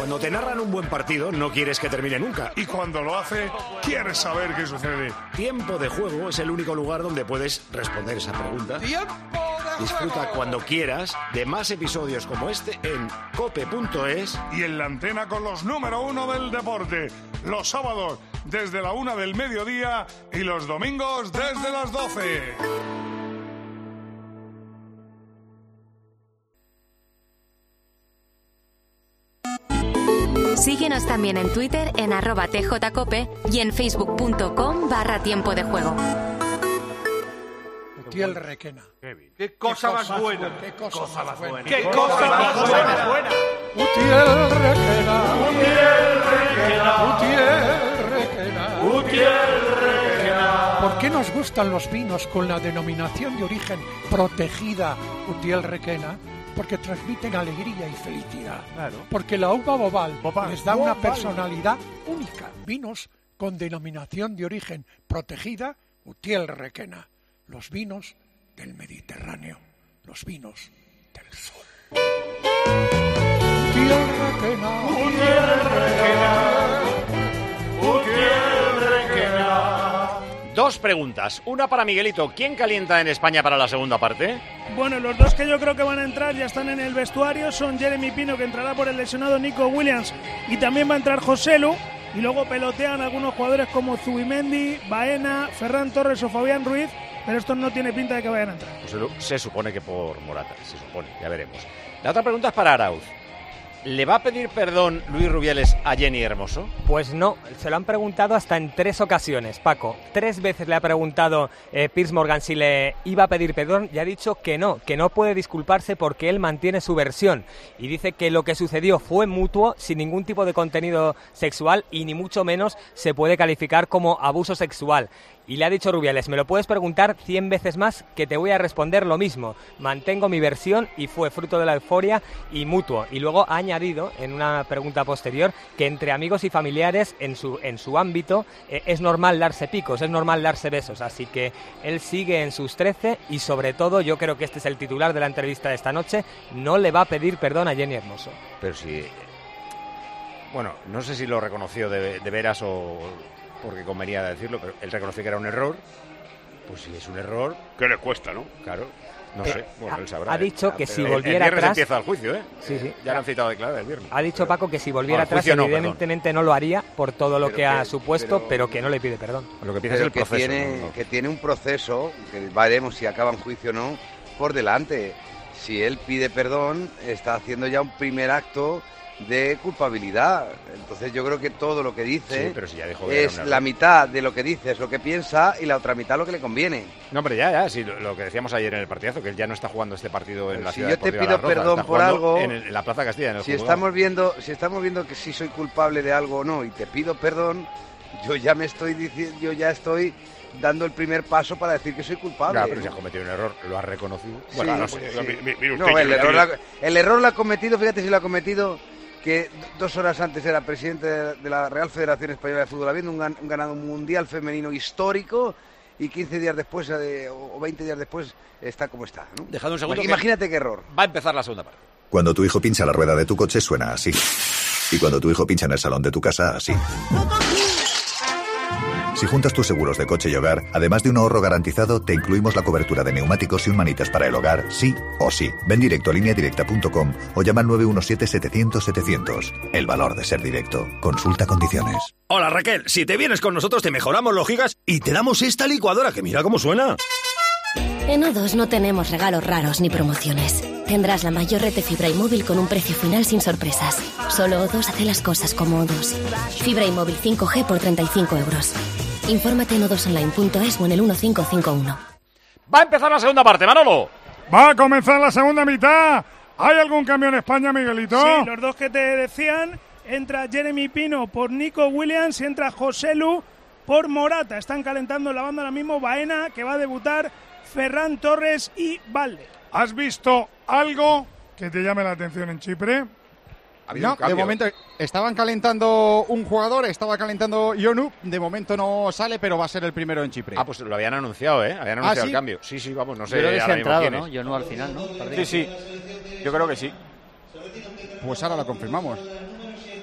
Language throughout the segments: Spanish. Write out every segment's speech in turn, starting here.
Cuando te narran un buen partido, no quieres que termine nunca. Y cuando lo hace, quieres saber qué sucede. Tiempo de Juego es el único lugar donde puedes responder esa pregunta. Disfruta cuando quieras de más episodios como este en cope.es y en la antena con los número 1 del deporte. Los sábados desde la 1 del mediodía y los domingos desde las 12. Síguenos también en Twitter en @tjcope y en facebook.com/tiempo de juego. Utiel Requena. Qué cosa más buena. Qué cosa más buena. Qué cosa más buena. Utiel Requena. Utiel Requena. Utiel Requena. Utiel Requena. ¿Por qué nos gustan los vinos con la denominación de origen protegida Utiel Requena? Porque transmiten alegría y felicidad. Claro. Porque la uva Bobal les da una personalidad única. Vinos con denominación de origen protegida Utiel Requena. Los vinos del Mediterráneo. Los vinos del sol. Utiel Requena. Utiel Requena. Utiel Requena. Dos preguntas. Una para Miguelito. ¿Quién calienta en España para la segunda parte? Bueno, los dos que yo creo que van a entrar ya están en el vestuario. Son Jeremy Pino, que entrará por el lesionado Nico Williams, y también va a entrar Joselu. Y luego pelotean algunos jugadores como Zubimendi, Baena, Ferran Torres o Fabián Ruiz, pero estos no tiene pinta de que vayan a entrar. Joselu se supone que por Morata, se supone, ya veremos. La otra pregunta es para Arauz. ¿Le va a pedir perdón Luis Rubiales a Jenny Hermoso? Pues no, se lo han preguntado hasta en 3 ocasiones, Paco. 3 veces le ha preguntado Piers Morgan si le iba a pedir perdón y ha dicho que no puede disculparse porque él mantiene su versión. Y dice que lo que sucedió fue mutuo, sin ningún tipo de contenido sexual y ni mucho menos se puede calificar como abuso sexual. Y le ha dicho Rubiales, me lo puedes preguntar 100 veces más que te voy a responder lo mismo. Mantengo mi versión y fue fruto de la euforia y mutuo. Y luego ha añadido en una pregunta posterior que entre amigos y familiares en su ámbito es normal darse picos, es normal darse besos. Así que él sigue en sus 13 y sobre todo, yo creo que este es el titular de la entrevista de esta noche, no le va a pedir perdón a Jenny Hermoso. Pero si... Bueno, no sé si lo reconoció de veras o... porque convenía decirlo, pero él reconoció que era un error. Pues si es un error... ¿Qué le cuesta, no? Claro, no sé, bueno, él sabrá. Ha dicho que si volviera el viernes atrás... empieza el juicio, ¿eh? Sí. Ya lo han citado a declarar el viernes. Ha dicho Paco que si volviera atrás, no, evidentemente no lo haría por todo lo que ha supuesto, pero que no le pide perdón. Lo que pide es el proceso. Que tiene un proceso, que veremos si acaba en juicio o no, por delante. Si él pide perdón, está haciendo ya un primer acto de culpabilidad. Entonces yo creo que todo lo que dice pero si ya dijo que es la mitad de lo que dice, es lo que piensa, y la otra mitad lo que le conviene. No, hombre, ya, sí, lo que decíamos ayer en el partidazo, que él ya no está jugando este partido en la ciudad deportiva. Si yo te pido perdón por algo, en la Plaza Castilla, en el si estamos viendo que si soy culpable de algo o no, y te pido perdón, yo ya estoy dando el primer paso para decir que soy culpable. Claro, pero si has cometido un error, lo has reconocido. Sí, bueno, no sé. mire usted, No, el error lo ha cometido, fíjate si lo ha cometido, que 2 horas antes era presidente de la Real Federación Española de Fútbol, habiendo un ganado mundial femenino histórico, y 15 días después o 20 días después está como está, ¿no? Dejad un segundo. Imagínate qué error. Va a empezar la segunda parte. Cuando tu hijo pincha la rueda de tu coche suena así. Y cuando tu hijo pincha en el salón de tu casa, así. Si juntas tus seguros de coche y hogar, además de un ahorro garantizado, te incluimos la cobertura de neumáticos y un manitas para el hogar, sí o sí. Ven directo a lineadirecta.com o llama al 917-700-700. El valor de ser directo. Consulta condiciones. Hola Raquel, si te vienes con nosotros te mejoramos los gigas y te damos esta licuadora que mira cómo suena. En O2 no tenemos regalos raros ni promociones. Tendrás la mayor red de fibra y móvil con un precio final sin sorpresas. Solo O2 hace las cosas como O2. Fibra y móvil 5G por 35 euros. Infórmate en o2online.es o en el 1551. Va a empezar la segunda parte, Manolo. Va a comenzar la segunda mitad. ¿Hay algún cambio en España, Miguelito? Sí, los dos que te decían. Entra Jeremy Pino por Nico Williams y entra Joselu por Morata. Están calentando la banda ahora mismo. Baena, que va a debutar, Ferran Torres y Valde. ¿Has visto algo que te llame la atención en Chipre? No, de momento estaban calentando un jugador, estaba calentando Yonu, de momento no sale, pero va a ser el primero en Chipre. Ah, pues lo habían anunciado, ¿eh? Habían anunciado ¿sí? el cambio. Sí, vamos, no sé. Yo creo que se ha entrado, ¿no? Es. Yonu al final, ¿no? Sí, yo creo que sí. Pues ahora lo confirmamos.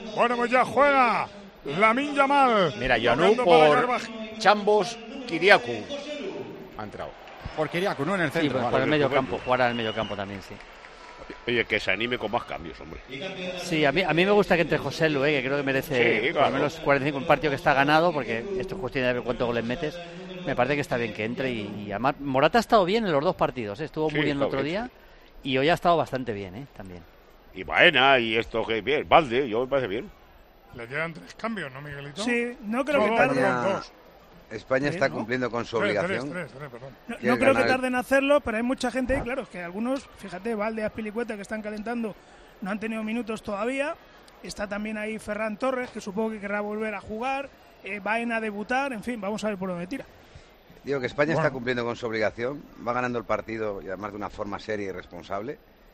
Bueno, pues ya juega Lamine Yamal. Mira, Yonu por Chambos Kiriakou. Ha entrado. Por Kiriakou, no en el centro. Sí, por el medio campo, jugar al medio campo también, sí. Oye, que se anime con más cambios, hombre. Sí, a mí me gusta que entre Joselu, que creo que merece sí, claro, por lo menos 45, un partido que está ganado, porque esto es cuestión de ver cuántos goles metes. Me parece que está bien que entre y además Morata ha estado bien en los dos partidos, estuvo muy bien el otro día y hoy ha estado bastante bien, también. Y Baena y esto que bien, Valde, yo me parece bien. Le quedan 3 cambios, ¿no, Miguelito? Sí, no creo que tarde. España está cumpliendo con su obligación. No creo que tarden en hacerlo, pero hay mucha gente, claro, que algunos, fíjate, Valde, Azpilicueta, que están calentando, no han tenido minutos todavía. Está también ahí Ferran Torres, que supongo que querrá volver a jugar. Baena a debutar, en fin, vamos a ver por dónde tira. Digo que España está cumpliendo con su obligación, va ganando el partido y además de una forma seria y responsable,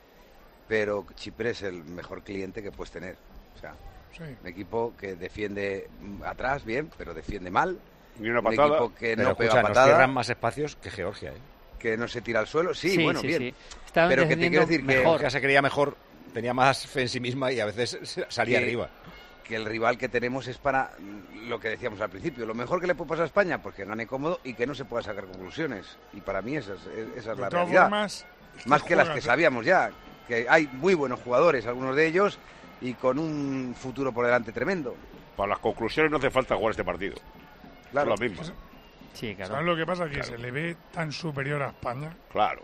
pero Chipre es el mejor cliente que puedes tener. O sea, un equipo que defiende atrás bien, pero defiende mal. Ni una patada. Un equipo que pero no pega nos patada. cierran más espacios que Georgia, Que no se tira al suelo. Sí, sí bueno, sí, bien. Sí. Pero que te quiero decir que Georgia se creía mejor, tenía más fe en sí misma y a veces salía arriba. Que el rival que tenemos es para lo que decíamos al principio. Lo mejor que le puede pasar a España, pues que gane cómodo y que no se pueda sacar conclusiones. Y para mí esa es la realidad. Más que las que sabíamos ya. Que hay muy buenos jugadores, algunos de ellos, y con un futuro por delante tremendo. Para las conclusiones no hace falta jugar este partido. Claro. Es lo mismo. Sí, claro. ¿Sabes lo que pasa? Que se le ve tan superior a España. Claro.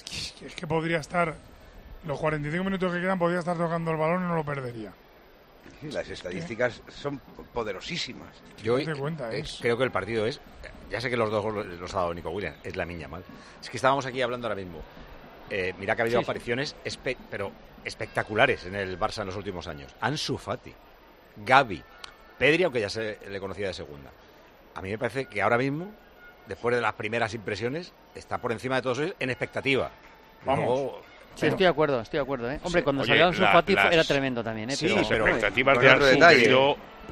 Es que podría estar, los 45 minutos que quedan, podría estar tocando el balón y no lo perdería. Sí, las estadísticas son poderosísimas. Yo creo que el partido es, ya sé que los dos los ha dado Nico Williams, es Lamine Yamal. Es que estábamos aquí hablando ahora mismo. Mira que ha habido apariciones pero espectaculares en el Barça en los últimos años. Ansu Fati, Gavi, Pedri, aunque ya se le conocía de segunda. A mí me parece que ahora mismo, después de las primeras impresiones, está por encima de todos ellos en expectativa. Vamos. Luego, sí, estoy de acuerdo, Hombre, cuando salió Ansu Fati era tremendo también, Sí, pero expectativas de Ansu,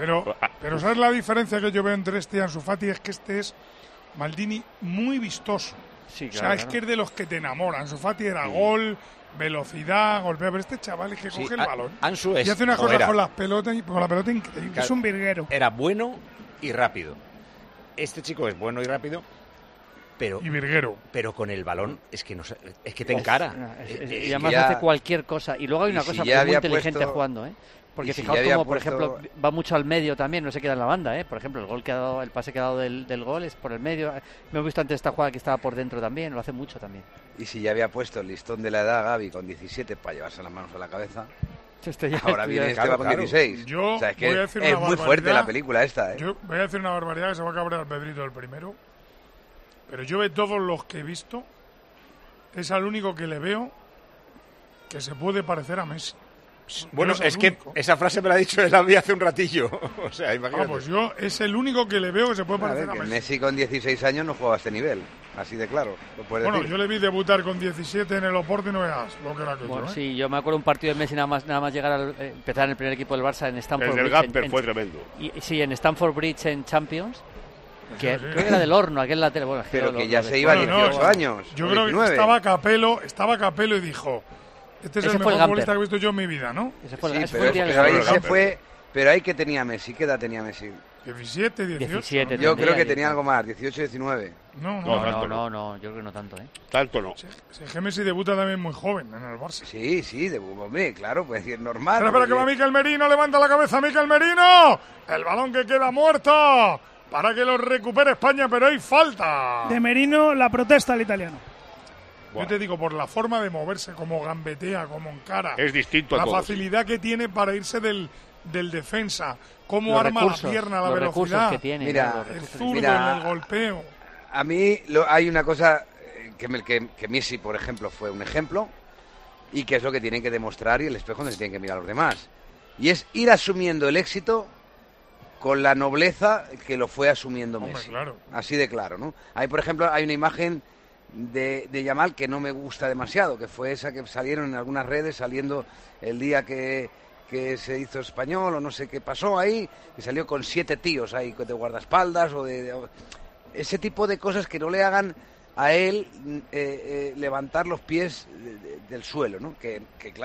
pero ¿sabes la diferencia que yo veo entre este y Ansu Fati? Es que este es Maldini muy vistoso. Sí, claro, es que es de los que te enamoran. Ansu Fati era gol, velocidad, golpea, pero este chaval es que coge el balón Ansu y hace una cosa con la pelota increíble. Claro, es un virguero. Era bueno y rápido. Este chico es bueno y rápido, pero y virguero. Pero con el balón es que te encara. Y además hace cualquier cosa. Y luego hay una cosa muy inteligente jugando, Porque fijaos como, por ejemplo, va mucho al medio también, no se queda en la banda, Por ejemplo, el pase que ha dado del gol es por el medio. Me he visto antes esta jugada que estaba por dentro también, lo hace mucho también. Y si ya había puesto el listón de la edad Gavi con 17 para llevarse las manos a la cabeza, ahora viene este va con 16. Yo o sea, es que voy a decir es muy fuerte la película esta, Yo voy a decir una barbaridad que se va a cabrear Pedrito el primero, pero yo de todos los que he visto, es al único que le veo que se puede parecer a Messi. Bueno, es que esa frase me la ha dicho él a mí hace un ratillo. O sea, imagínate. Pues yo es el único que le veo que se puede parecer a Messi. Messi con 16 años no juega a este nivel, así de claro. Bueno, yo le vi debutar con 17 en el Oporto y no veas lo que era aquello. Bueno, sí, yo me acuerdo un partido de Messi nada más llegar empezar en el primer equipo del Barça en Stamford Bridge. El del Gamper fue tremendo. Sí, en Stamford Bridge en Champions. Que creo que era del Horno, aquel lateral. Bueno, pero que ya se iba a 18 años. Yo creo que estaba Capello y dijo: este es el mejor futbolista que he visto yo en mi vida, ¿no? Pero ahí que tenía Messi, ¿qué edad tenía Messi? 17, 18. 17, yo creo que tenía algo más, 18, 19. No, yo creo que no tanto, Tanto no. Messi debuta también muy joven en el Barça. Sí, hombre, claro, pues es normal. Espera que va Mikel Merino, levanta la cabeza Mikel Merino. El balón que queda muerto para que lo recupere España, pero hay falta. De Merino, la protesta al italiano. Yo te digo, por la forma de moverse, como gambetea, como encara. Es distinto a la facilidad que tiene para irse del defensa, cómo arma la pierna, la velocidad. Que tiene, el zurdo en el golpeo. A mí hay una cosa que Messi, por ejemplo, fue un ejemplo y que es lo que tienen que demostrar y el espejo donde se tienen que mirar los demás. Y es ir asumiendo el éxito con la nobleza que lo fue asumiendo Messi. Claro. Así de claro, ¿no? Hay, por ejemplo, hay una imagen de Yamal que no me gusta demasiado, que fue esa que salieron en algunas redes saliendo el día que se hizo español o no sé qué pasó ahí, y salió con 7 tíos ahí de guardaespaldas o ese tipo de cosas que no le hagan a él levantar los pies del suelo, ¿no? Que claro,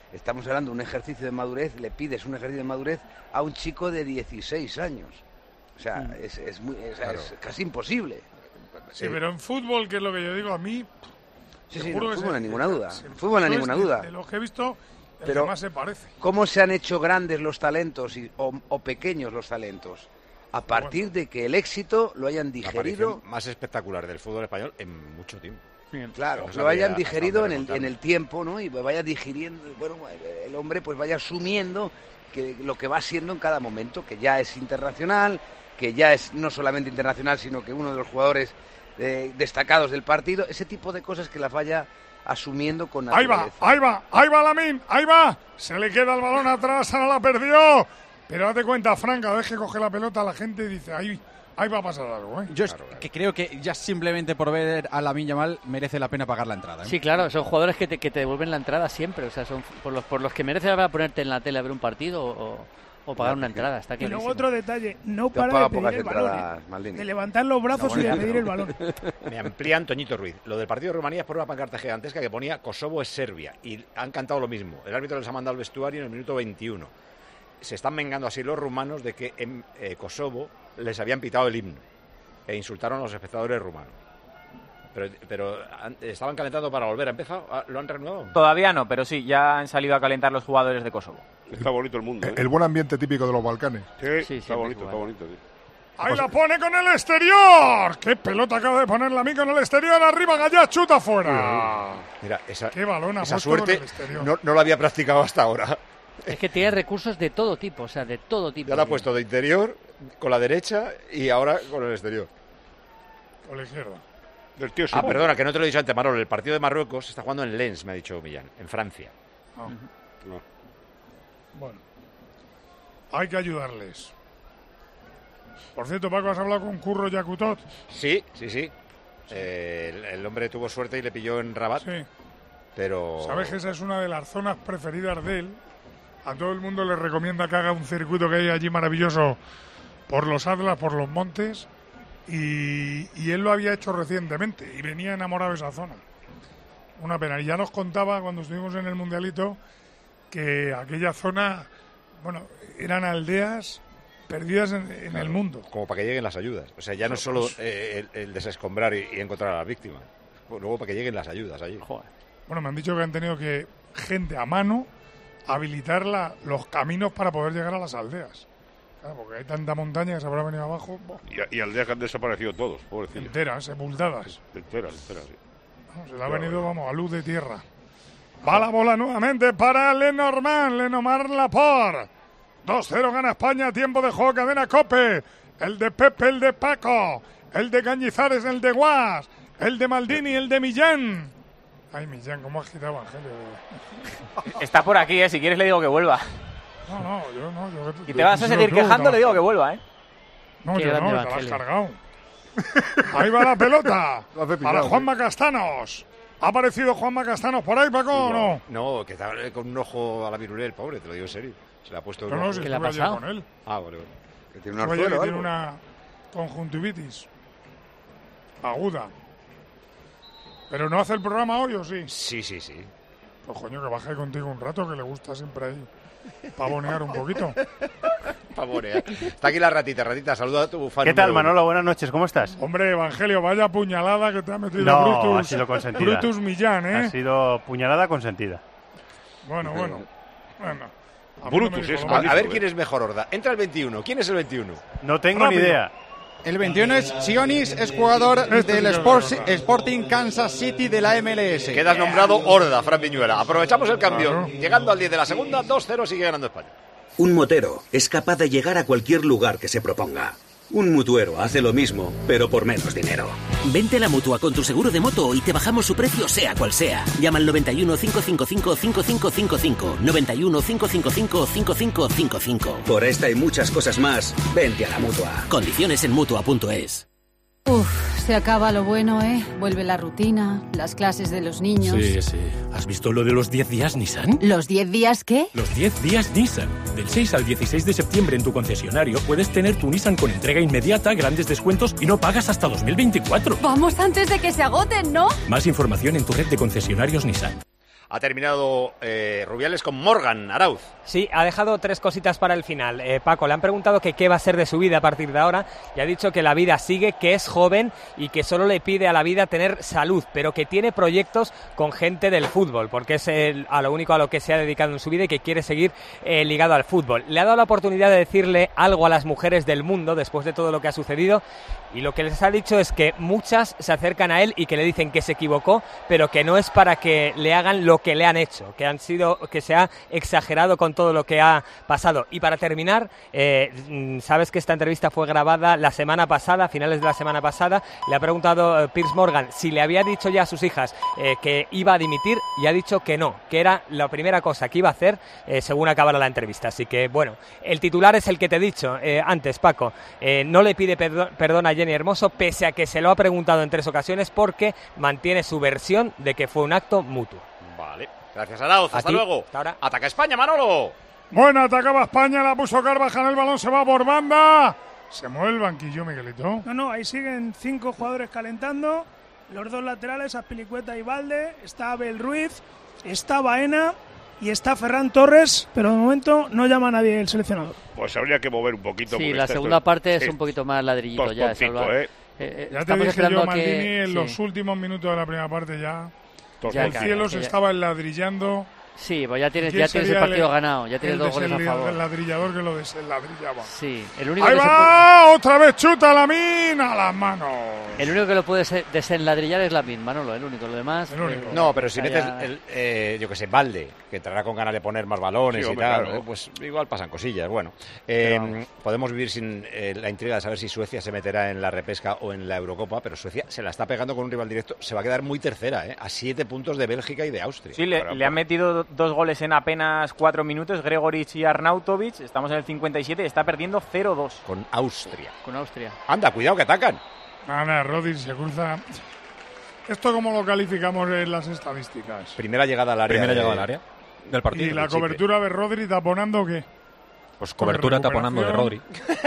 Estamos hablando de un ejercicio de madurez, le pides un ejercicio de madurez a un chico de 16 años. O sea, es casi imposible. Sí, pero en fútbol, que es lo que yo digo, a mí... Sí, en fútbol no hay ninguna duda. En fútbol no hay ninguna duda. De los que he visto, el que más se parece. ¿Cómo se han hecho grandes los talentos o pequeños los talentos? A partir de que el éxito lo hayan digerido... más espectacular del fútbol español en mucho tiempo. Claro, lo hayan digerido en el tiempo, ¿no? Y vaya digiriendo, bueno, el hombre pues vaya asumiendo que lo que va siendo en cada momento, que ya es internacional, que ya es no solamente internacional, sino que uno de los jugadores destacados del partido, ese tipo de cosas que las vaya asumiendo con naturaleza. Ahí va Lamine, ahí va, se le queda el balón atrás, ahora la perdió, pero date cuenta, Fran, cada vez que coge la pelota la gente dice, ahí va a pasar algo, ¿eh? Yo que creo que ya simplemente por ver a Lamine Yamal merece la pena pagar la entrada, ¿eh? Sí, claro, son jugadores que te devuelven la entrada siempre, o sea, son por los que merece la pena ponerte en la tele a ver un partido o pagar una entrada, está clarísimo. Y luego otro detalle, no para de pedir el balón, de levantar los brazos y de pedir el balón. Me amplía Antoñito Ruiz. Lo del partido de Rumanía es por una pancarta gigantesca que ponía Kosovo es Serbia, y han cantado lo mismo. El árbitro les ha mandado al vestuario en el minuto 21. Se están vengando así los rumanos de que en Kosovo les habían pitado el himno e insultaron a los espectadores rumanos. Pero estaban calentando para volver. ¿Ha empezado? ¿Lo han reanudado? Todavía no, pero sí, ya han salido a calentar los jugadores de Kosovo. Está bonito el mundo, ¿eh? El buen ambiente típico de los Balcanes. Sí, está bonito, tío. ¡Ahí la pone con el exterior! ¡Qué pelota acaba de poner Lamine con el exterior! ¡Arriba, Gallá, chuta fuera! Mira, ¡Qué balón ha esa suerte no lo había practicado hasta ahora. Es que tiene recursos de todo tipo, o sea, de todo tipo. Ya lo ha puesto de interior, con la derecha y ahora con el exterior. Con la izquierda. Perdona, que no te lo he dicho antes, Manolo. El partido de Marruecos se está jugando en Lens, me ha dicho Millán, en Francia. Bueno, hay que ayudarles. Por cierto, Paco, ¿has hablado con Curro Yakutot? Sí. El hombre tuvo suerte y le pilló en Rabat. Sí. Pero... ¿Sabes que esa es una de las zonas preferidas de él? A todo el mundo le recomienda que haga un circuito que hay allí maravilloso por los Atlas, por los montes, y él lo había hecho recientemente y venía enamorado de esa zona. Una pena. Y ya nos contaba cuando estuvimos en el Mundialito que aquella zona, bueno, eran aldeas perdidas en el mundo. Como para que lleguen las ayudas. O sea, ya no es solo el desescombrar y encontrar a las víctimas. Luego para que lleguen las ayudas allí. Joder. Bueno, me han dicho que han tenido que gente a mano habilitar los caminos para poder llegar a las aldeas. Claro, porque hay tanta montaña que se habrá venido abajo. Y aldeas que han desaparecido todos, pobrecillos. Enteras, sepultadas. Enteras, sí. Se le ha venido, a luz de tierra. Va la bola nuevamente para Lenormand Laporte. 2-0 gana España, tiempo de juego, cadena COPE. El de Pepe, el de Paco, el de Cañizares, el de Guas, el de Maldini, el de Millán. Ay, Millán, cómo ha agitado Evangelio. Está por aquí, si quieres le digo que vuelva. No, yo no. Y te vas a seguir quejando, le digo que vuelva, ¿eh? No, yo no, te la has cargado. Ahí va la pelota para Juanma Castanos. ¿Ha aparecido Juanma Castanos por ahí, Paco, o no? No, que está con un ojo a la virulé el pobre, te lo digo en serio. Se le ha puesto no, si ¿qué le ha pasado? Con él. Vale. Que tiene una tiene una conjuntivitis aguda. ¿Pero no hace el programa hoy o sí? Sí. Pues coño, que baje contigo un rato, que le gusta siempre ahí pavonear un poquito. Pavonear. Está aquí la ratita, saluda a tu fan. ¿Qué tal, Manolo? Buenas noches, ¿cómo estás? Hombre, Evangelio, vaya puñalada que te ha metido ha sido consentida. Brutus Millán, ¿eh? Ha sido puñalada consentida. Bueno. Brutus es a ver quién es mejor, Horda. Entra el 21. ¿Quién es el 21? No tengo ni idea. El 21 es Sionis, es jugador del Sporting Kansas City de la MLS. Quedas nombrado Horda, Fran Viñuela. Aprovechamos el cambio. Llegando al 10 de la segunda, 2-0, sigue ganando España. Un motero es capaz de llegar a cualquier lugar que se proponga. Un mutuero hace lo mismo, pero por menos dinero. Vente a la Mutua con tu seguro de moto y te bajamos su precio sea cual sea. Llama al 91 555 5555. 91 555 5555. Por esta y muchas cosas más, vente a la Mutua. Condiciones en Mutua.es. Se acaba lo bueno, ¿eh? Vuelve la rutina, las clases de los niños. Sí. ¿Has visto lo de los 10 días Nissan? ¿Los 10 días qué? Los 10 días Nissan. Del 6 al 16 de septiembre en tu concesionario puedes tener tu Nissan con entrega inmediata, grandes descuentos y no pagas hasta 2024. Vamos antes de que se agoten, ¿no? Más información en tu red de concesionarios Nissan. ha terminado Rubiales con Morgan Arauz. Sí, ha dejado 3 cositas para el final. Paco, le han preguntado que qué va a ser de su vida a partir de ahora y ha dicho que la vida sigue, que es joven y que solo le pide a la vida tener salud, pero que tiene proyectos con gente del fútbol, porque es a lo único a lo que se ha dedicado en su vida y que quiere seguir ligado al fútbol. Le ha dado la oportunidad de decirle algo a las mujeres del mundo después de todo lo que ha sucedido y lo que les ha dicho es que muchas se acercan a él y que le dicen que se equivocó, pero que no es para que le hagan lo que le han hecho, que se ha exagerado con todo lo que ha pasado. Y para terminar, sabes que esta entrevista fue grabada la semana pasada, a finales de la semana pasada. Le ha preguntado Piers Morgan si le había dicho ya a sus hijas que iba a dimitir y ha dicho que no, que era la primera cosa que iba a hacer según acabara la entrevista. Así que bueno, el titular es el que te he dicho antes, Paco. No le pide perdón a Jenny Hermoso, pese a que se lo ha preguntado en 3 ocasiones, porque mantiene su versión de que fue un acto mutuo. Vale, gracias Arauz, hasta luego. Hasta ahora. Ataca España, Manolo. Bueno, atacaba España, la puso Carvajal, el balón se va por banda. Se mueve el banquillo, Miguelito. No, ahí siguen 5 jugadores calentando. Los 2 laterales, Azpilicueta y Valde. Está Abel Ruiz, está Baena y está Ferran Torres, pero de momento no llama a nadie el seleccionador. Pues habría que mover un poquito. Sí, la segunda parte es un poquito más ladrillito ya. Ya te dije yo, Maldini, en los últimos minutos de la primera parte ya el cielo se estaba enladrillando. Sí, pues ya tienes el partido ganado, ya tienes 2 goles a favor. El ladrillador que lo desenladrillaba. Sí, el único ¡ahí va! ¡Otra vez chuta Lamine a las manos! El único que lo puede desenladrillar es Lamine, Manolo, el único, lo demás... No, pero si metes, yo que sé, Valde, que entrará con ganas de poner más balones y tal, claro. Pues igual pasan cosillas, bueno. Podemos vivir sin la intriga de saber si Suecia se meterá en la repesca o en la Eurocopa, pero Suecia se la está pegando con un rival directo, se va a quedar muy tercera, a 7 puntos de Bélgica y de Austria. Sí, le han metido 2 goles en apenas 4 minutos, Gregoric y Arnautovic. Estamos en el 57 y está perdiendo 0-2. Con Austria. Anda, cuidado que atacan. Ana, Rodri se cruza. ¿Esto cómo lo calificamos en las estadísticas? Primera llegada al área. Del partido. ¿Y la cobertura de Rodri taponando qué? Pues cobertura taponando de Rodri.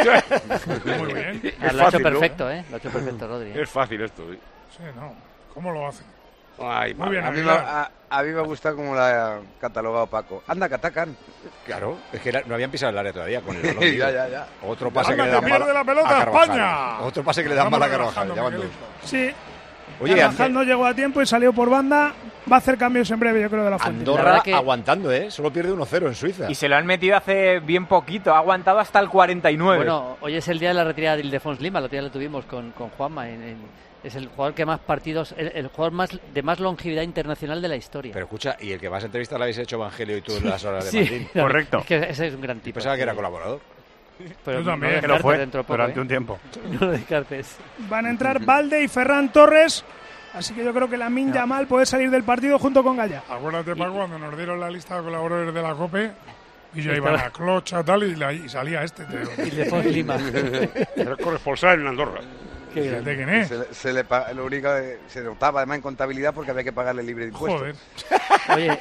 Muy bien. Lo ha hecho perfecto, ¿eh? Lo ha hecho perfecto Rodri. Es fácil esto. Sí, no. ¿Cómo lo hace? Ay, muy bien, a mí me gusta como la ha catalogado Paco. Anda, que atacan. Claro, es que no habían pisado el área todavía con el balón. ya. Otro pase anda, que le dan pierde la pelota a España. Otro pase que le dan mal a Carvajal. Sí. Oye, Carvajal no llegó a tiempo y salió por banda. Va a hacer cambios en breve, yo creo, de la Fuente. Andorra aguantando, Solo pierde 1-0 en Suiza. Y se lo han metido hace bien poquito. Ha aguantado hasta el 49. Bueno, hoy es el día de la retirada de Ildefons Lima. El otro día lo tuvimos con Juanma es el jugador que más partidos, el jugador de más longevidad internacional de la historia. Pero escucha, y el que más entrevistas le habéis hecho Evangelio y tú en las horas de Martín. Correcto. Es que ese es un gran tipo. Pensaba que era colaborador. Pero yo también. Que lo fue dentro poco, durante un tiempo. No lo descartes. Van a entrar Valde y Ferran Torres. Así que yo creo que Lamine Yamal puede salir del partido junto con Gaya. Acuérdate, Paco, cuando nos dieron la lista de colaboradores de la COPE, y ya iban a Clocha tal, y salía este. Ildefons Lima. Era corresponsal en Andorra. ¿De quién es? Lo único que se notaba además en contabilidad porque había que pagarle libre de impuestos. Joder. Oye,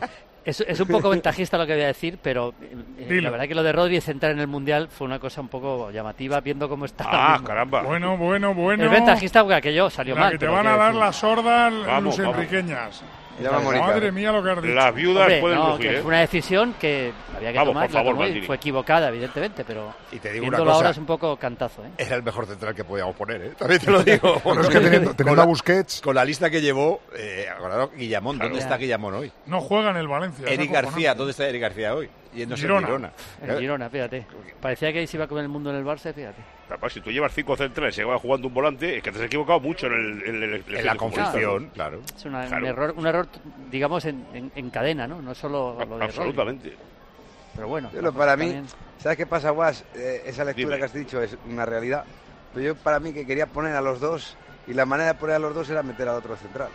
es un poco ventajista lo que voy a decir, pero la verdad que lo de Rodri es entrar en el Mundial fue una cosa un poco llamativa viendo cómo está. Caramba. Bueno. Es ventajista porque aquello salió mal. Que te van a dar las sordas lusenriqueñas. Madre mía lo que has dicho. Las viudas pueden rugir, que fue una decisión que había que tomar, por favor, y fue equivocada, evidentemente, pero y te digo una cosa, ahora cosa, es un poco cantazo. Era el mejor central que podíamos poner, también te lo digo. Bueno, es que teniendo a Busquets... Con la lista que llevó, Guillamón, ¿dónde está Guillamón hoy? No juega en el Valencia. Eric García, ¿dónde está Eric García hoy? Yéndose en Girona. En Girona, fíjate. Parecía que se iba a comer el mundo en el Barça, fíjate. Capaz, si tú llevas 5 centrales y vas jugando un volante, es que te has equivocado mucho en la confección, claro. Es un error, digamos, en cadena, ¿no? No solo lo de absolutamente. Rodri. Pero bueno. Para mí, ¿sabes qué pasa, Guas? Esa lectura que has dicho es una realidad. Pero yo, para mí, que quería poner a los dos, y la manera de poner a los dos era meter a otro central.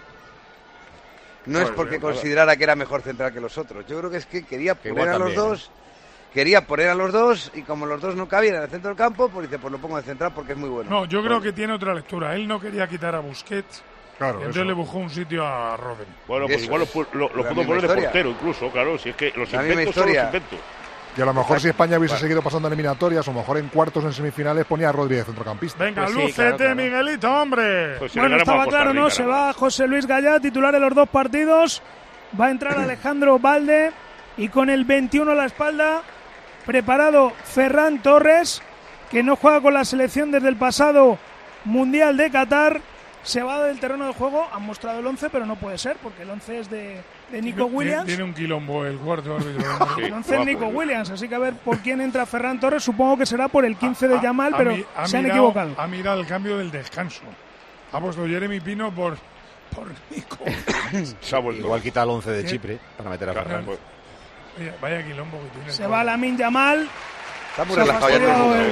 No es porque considerara que era mejor central que los otros. Yo creo que es que quería poner a los dos. Quería poner a los dos y como los dos no cabían en el centro del campo, pues dice, pues lo pongo de central porque es muy bueno. No, yo creo que tiene otra lectura. Él no quería quitar a Busquets. Claro, y entonces le buscó un sitio a Rodri. Bueno, pues igual lo pudo poner de portero incluso, claro. Si es que los inventos son los inventos. Y a lo mejor si España hubiese seguido pasando en eliminatorias, o mejor en cuartos, en semifinales, ponía a Rodri de centrocampista. Venga, pues lúcete, claro. Miguelito, hombre. Pues bueno, estaba claro, ¿no? Se va José Luis Gallá, titular en los 2 partidos. va a entrar Alejandro Balde y con el 21 a la espalda, preparado Ferran Torres, que no juega con la selección desde el pasado Mundial de Qatar. Se va del terreno de juego, han mostrado el 11, pero no puede ser, porque el 11 es de Nico Williams. Tiene un quilombo el cuarto árbitro. El 11 es Nico Williams, así que a ver por quién entra Ferran Torres. Supongo que será por el 15 de Yamal, pero se han equivocado. Ha mirado el cambio del descanso. Ha puesto Jeremy Pino por Nico. Igual quita el 11 de Chipre para meter a Ferran. Vaya quilombo que tiene. Se va Lamine Yamal. Está muy relajado ya todo el mundo,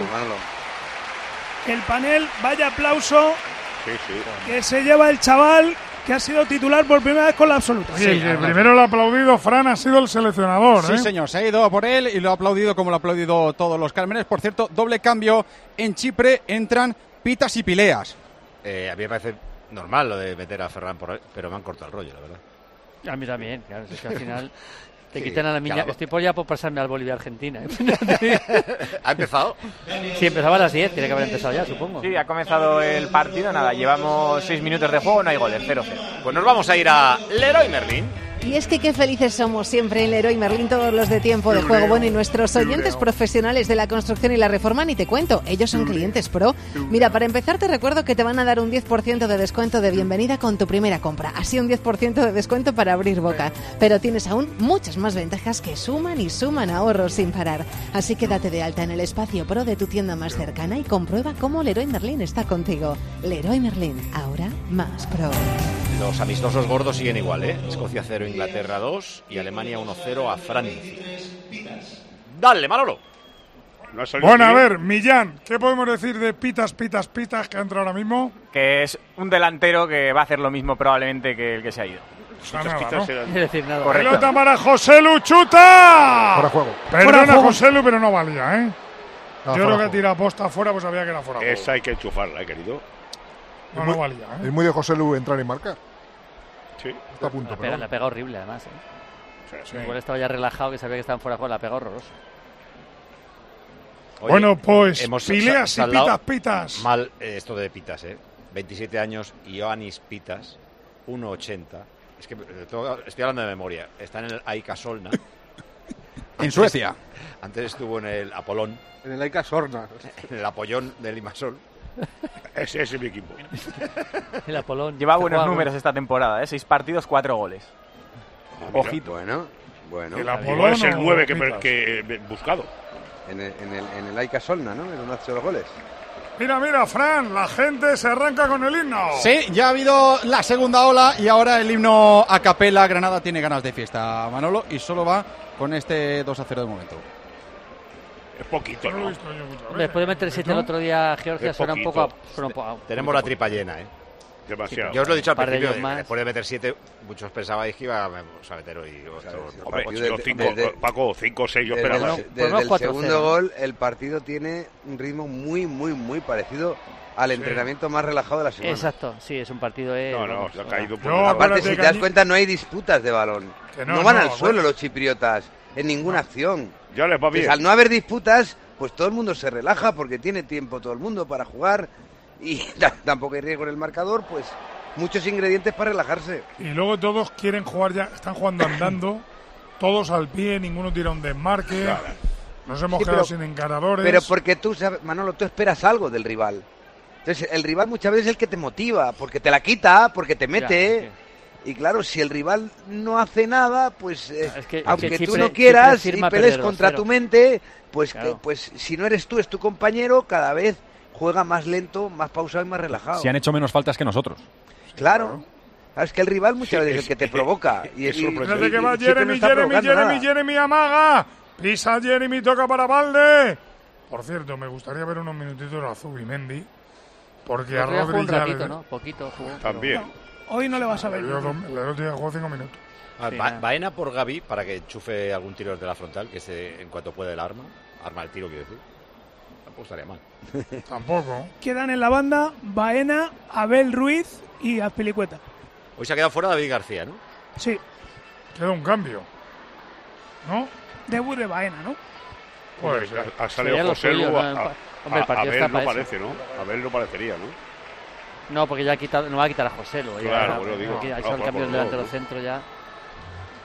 el panel, vaya aplauso. Sí. Que se lleva el chaval que ha sido titular por primera vez con la absoluta. Sí, el primero lo ha aplaudido Fran, ha sido el seleccionador. Sí, señor, se ha ido por él y lo ha aplaudido como lo ha aplaudido todos los cármenes. Por cierto, doble cambio en Chipre, entran Pitas y Pileas. A mí me parece normal lo de meter a Ferran por ahí, pero me han cortado el rollo, la verdad. A mí también, claro, es que al final te quitan a la miña. Estoy ya por pasarme al Bolivia-Argentina. ¿Ha empezado? Sí, empezaba a las 10, tiene que haber empezado ya, supongo. Sí, ha comenzado el partido, nada, llevamos 6 minutos de juego, no hay goles, 0-0. Pues nos vamos a ir a Leroy Merlin. Y es que qué felices somos siempre en Leroy Merlin todos los de Tiempo de Juego. Bueno, y nuestros oyentes profesionales de la construcción y la reforma, ni te cuento, ellos son clientes pro. Mira, para empezar te recuerdo que te van a dar un 10% de descuento de bienvenida con tu primera compra. Así un 10% de descuento para abrir boca. Pero tienes aún muchas más ventajas que suman y suman ahorros sin parar. Así que date de alta en el espacio pro de tu tienda más cercana y comprueba cómo Leroy Merlin está contigo. Leroy Merlin, ahora más pro. Los amistosos gordos siguen igual, ¿eh? Escocia 0, Inglaterra 2 y Alemania 1-0 a Francia. Dale, Manolo. Bueno, a ver, Millán, ¿qué podemos decir de Pitas que ha entrado ahora mismo? Que es un delantero que va a hacer lo mismo probablemente que el que se ha ido. Nada. Pelota para Joselu, chuta. Fuera juego. Perdona Joselu, pero no valía, ¿eh? Yo creo que tira posta afuera, pues sabía que era fuera. Esa hay que enchufarla, querido. No valía, ¿eh? Es muy de Joselu entrar y marcar. Sí. Está a punto. La pega horrible, además. Sí. Igual estaba ya relajado, que sabía que estaban fuera de juego, la pega horroroso. Oye, bueno, pues Pileas y Pitas. Mal esto de Pitas, 27 años, Ioannis Pitas, 1,80. Es que estoy hablando de memoria. Está en el AIK Solna. En Suecia. Antes estuvo en el Apolón. En el AIK Sorna. En el Apollón de Limasol. Ese es mi equipo. El Apolón. Lleva buenos números esta temporada, 6 partidos, 4 goles. Ojito. Bueno. El Apolón es el 9 que he buscado. En el AIK Solna, ¿no? En uno de los goles. Mira, Fran, la gente se arranca con el himno. Sí, ya ha habido la segunda ola y ahora el himno a capela. Granada tiene ganas de fiesta, Manolo, y solo va con este 2-0 de momento. Es poquito, ¿no? Después de meter 7 el otro día, Georgia suena un poco... Tenemos la tripa llena, Demasiado. Yo os lo he dicho al principio, después de meter 7, muchos pensabais que iba a meter hoy. Hombre, Paco, 5 o 6 yo esperaba. Desde el segundo gol, el partido tiene un ritmo muy, muy, muy parecido al entrenamiento más relajado de la semana. Exacto, sí, es un partido... se ha caído un poco. Aparte, si te das cuenta, no hay disputas de balón. No van al suelo los chipriotas en ninguna acción. Ya les va bien. Al no haber disputas, pues todo el mundo se relaja porque tiene tiempo todo el mundo para jugar y tampoco hay riesgo en el marcador, pues muchos ingredientes para relajarse. Y luego todos quieren jugar ya, están jugando andando, todos al pie, ninguno tira un desmarque, nos hemos quedado sin encaradores. Pero porque tú, Manolo, tú esperas algo del rival. Entonces el rival muchas veces es el que te motiva, porque te la quita, porque te mete... Y claro, si el rival no hace nada, pues aunque tú no quieras y pelees contra tu mente, pues, pues si no eres tú, es tu compañero, cada vez juega más lento, más pausado y más relajado. Si han hecho menos faltas que nosotros. Claro. Es que el rival muchas veces es el que te provoca. Desde que va Jeremy amaga. Pisa Jeremy, toca para Balde. Por cierto, me gustaría ver unos minutitos a Zubimendi. Porque a Rodri ya ratito, ¿no? Poquito jugó. También. Hoy no le vas a ver. El otro día jugó 5 minutos. Baena por Gavi para que enchufe algún tiro de la frontal, que en cuanto puede el arma el tiro, quiero decir. Tampoco estaría mal. Tampoco. Quedan en la banda Baena, Abel Ruiz y Azpilicueta. Hoy se ha quedado fuera David García, ¿no? Sí. Queda un cambio, ¿no? Debut de Baena, ¿no? Pues ha salido José Lu. Abel no parece, ¿no? Abel no parecería, ¿no? No, porque ya no va a quitar a José Lu. Claro, lo digo. Ha hecho el cambio del delantero centro ya.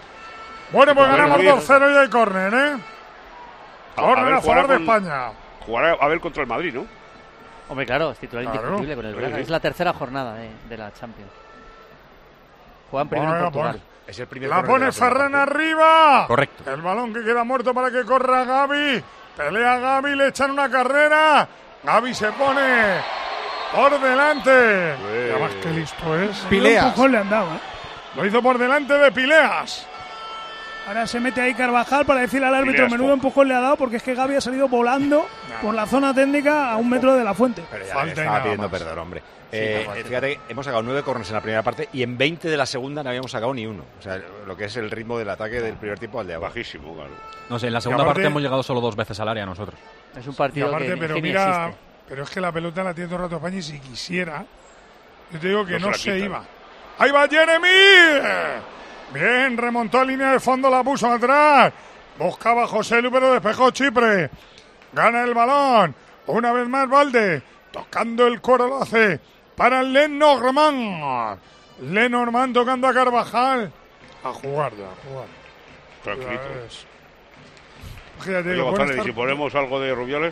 Bueno, pues ganamos 2-0 y hay córner, ¿eh? Córner a favor de España. Jugar a ver contra el Madrid, ¿no? Hombre, claro, es titular indiscutible con el Braga. Es la tercera jornada de la Champions. Juegan primero en Portugal. Es el primer la pone Ferran arriba. Correcto. El balón que queda muerto para que corra Gavi. Pelea Gavi, le echan una carrera. Gavi se pone por delante. Además, qué listo es. Pileas. Un empujón le han dado, ¿eh? Lo hizo por delante de Pileas. Ahora se mete ahí Carvajal para decirle al árbitro, menudo empujón le ha dado, porque es que Gavi ha salido volando por la zona técnica a 1 metro de la fuente. Pero ya estaba pidiendo perdón, hombre. Fíjate, hemos sacado 9 corners en la primera parte y en 20 de la segunda no habíamos sacado ni uno. O sea, lo que es el ritmo del ataque del primer tiempo al de abajo. Bajísimo, claro. No sé, en la segunda parte hemos llegado solo 2 veces al área nosotros. Es un partido aparte, pero mira, pero es que la pelota la tiene todo el rato España y si quisiera, yo te digo que no se iba. ¡Ahí va Jeremy! Bien, remontó a línea de fondo, la puso atrás. Buscaba José Lu, pero despejó Chipre. Gana el balón. Una vez más Valde. Tocando el cuero lo hace para Lenormand. Lenormand tocando a Carvajal. A jugar ya, a jugar. Tranquilito. Fíjate, oye, González, ¿y si ponemos algo de Rubiales?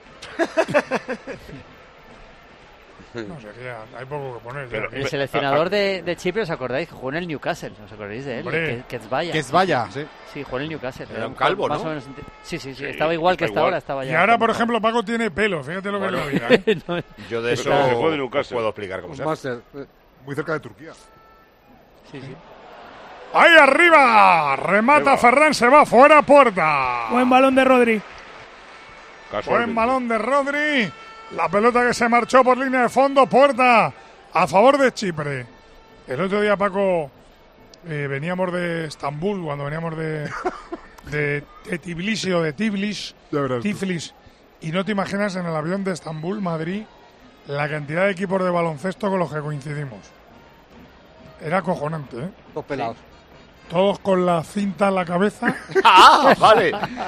No sé, ya hay poco que poner. Pero, el seleccionador de Chipre, ¿os acordáis? Que jugó en el Newcastle. ¿Os acordáis de él? Quezvaya. Sí, jugó en el Newcastle. Era un calvo, ¿no? Más o menos, sí, estaba igual que hasta ahora. Estaba ya y ahora, por ejemplo, Paco tiene pelo. Fíjate lo que le diga. No, yo de eso puedo explicar cómo se hace. Muy cerca de Turquía. Sí. ¡Ahí arriba! Remata Ferran, se va fuera puerta. Buen balón de Rodri. Buen balón de Rodri. La pelota que se marchó por línea de fondo, puerta a favor de Chipre. El otro día, Paco, veníamos de Estambul, cuando veníamos de Tbilisi o de Tiflis, y no te imaginas en el avión de Estambul, Madrid, la cantidad de equipos de baloncesto con los que coincidimos. Era acojonante, ¿eh? Dos pelados. Todos con la cinta en la cabeza. ¡Ah, vale!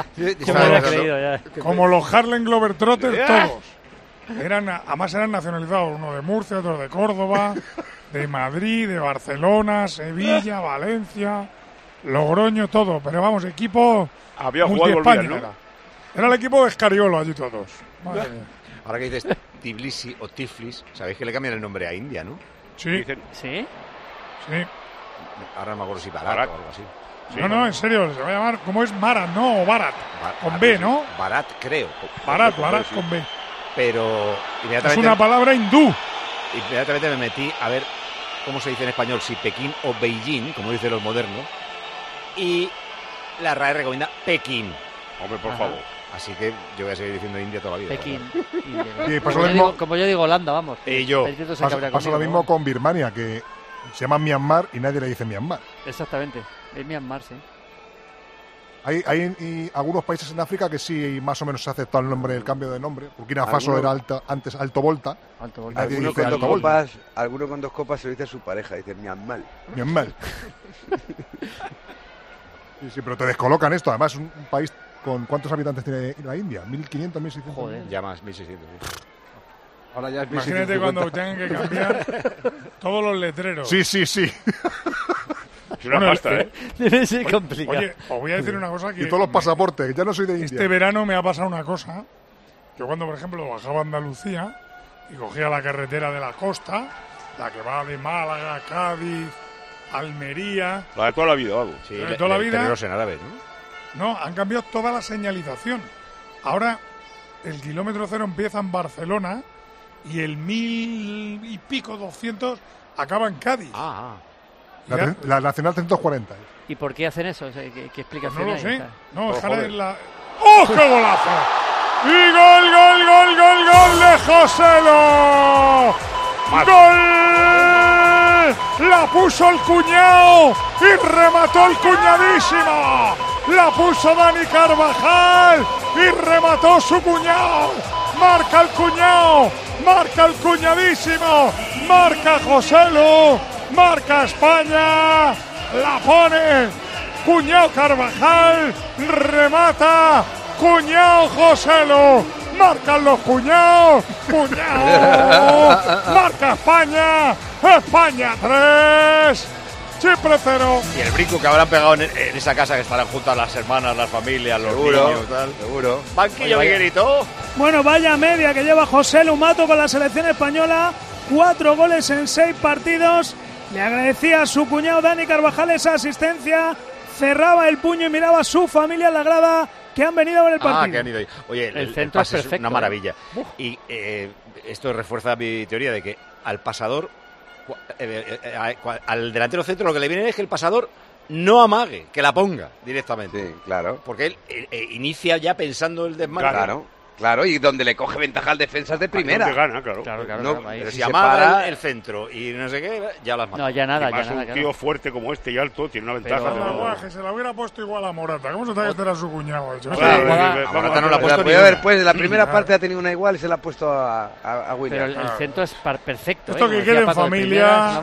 Como los Harlem Globetrotters, todos. Además eran nacionalizados, uno de Murcia, otro de Córdoba, de Madrid, de Barcelona, Sevilla, Valencia, Logroño, todo. Pero vamos, equipo había jugado Olvidas, ¿no? Era el equipo de Escariolo allí todos. Madre mía. Ahora que dices Tbilisi o Tiflis, sabéis que le cambian el nombre a India, ¿no? Sí. ¿Sí? Sí. Ahora no me acuerdo si Barat o algo así. Sí, no, en serio, se va a llamar, ¿cómo es? Marat, ¿no? O Barat. Con B, ¿no? Barat, creo. Barat con B. Pero inmediatamente... Es una palabra hindú. Inmediatamente me metí a ver cómo se dice en español, si Pekín o Beijing, como dicen los modernos. Y la RAE recomienda Pekín. Hombre, por favor. Así que yo voy a seguir diciendo India toda la vida. Pekín. Como yo digo Holanda, vamos. Pasó lo mismo con Birmania, que se llama Myanmar y nadie le dice Myanmar. Exactamente. Es Myanmar, sí. Hay algunos países en África que sí más o menos se ha aceptado el nombre, el cambio de nombre. Burkina Faso era antes Alto Volta. Alguno con 2 copas se lo dice a su pareja, dice Myanmar. Myanmar. Sí, pero te descolocan esto. Además, un país con ¿cuántos habitantes tiene la India? 1.500, 1.600. Joder. Ya más, 1.600. Sí. Ahora ya es imagínate cuando tengan que cambiar todos los letreros. Sí. Es una pasta, ¿eh? Debe ser complicado. Oye, os voy a decir una cosa que... Y todos los pasaportes, ya no soy de India. Este verano me ha pasado una cosa, que cuando, por ejemplo, bajaba a Andalucía y cogía la carretera de la costa, la que va de Málaga, Cádiz, Almería... La de toda la vida, algo. Sí, de toda la vida. En árabe, ¿no? No, han cambiado toda la señalización. Ahora, el kilómetro cero empieza en Barcelona y el 1000 y pico, 200, acaba en Cádiz. La Nacional 340. ¿Y por qué hacen eso? ¿Qué explicación no lo hay? sé. No, dejar la... ¡Oh, qué golazo! ¡Y gol de Joselo! ¡Gol! La puso el cuñado y remató el cuñadísimo. La puso Dani Carvajal y remató su cuñado. Marca el cuñado, marca el cuñadísimo, marca Joselo. Marca España, la pone cuñado Carvajal, remata cuñado Joselo, marcan los cuñados, marca España, España 3, Chipre 0. Y el brinco que habrán pegado en esa casa que estarán juntas las hermanas, las familias, los niños, tal. Seguro. Banquillo, Miguelito. Bueno, vaya media que lleva José Lumato con la selección española. 4 goles en 6 partidos. Le agradecía a su cuñado Dani Carvajal esa asistencia. Cerraba el puño y miraba a su familia en la grada que han venido a ver el partido. Que han ido ahí. Oye, el centro pase es perfecto. una maravilla. Y esto refuerza mi teoría de que al pasador, al delantero centro, lo que le viene es que el pasador no amague, que la ponga directamente. Sí, claro. Porque él inicia ya pensando el desmarque. Claro, y donde le coge ventaja al defensa de primera. Donde gana, claro. No, pero si amaga el centro y no sé qué, ya las mata. No, ya nada, y más un tío fuerte como este y alto tiene una ventaja. Pero se la hubiera puesto igual a Morata. ¿Cómo se sabe que este era su cuñado? Morata no la ha puesto ni una. Pues la primera parte ha tenido una igual y se la ha puesto a William. Pero el centro es perfecto. Esto que quede en familia.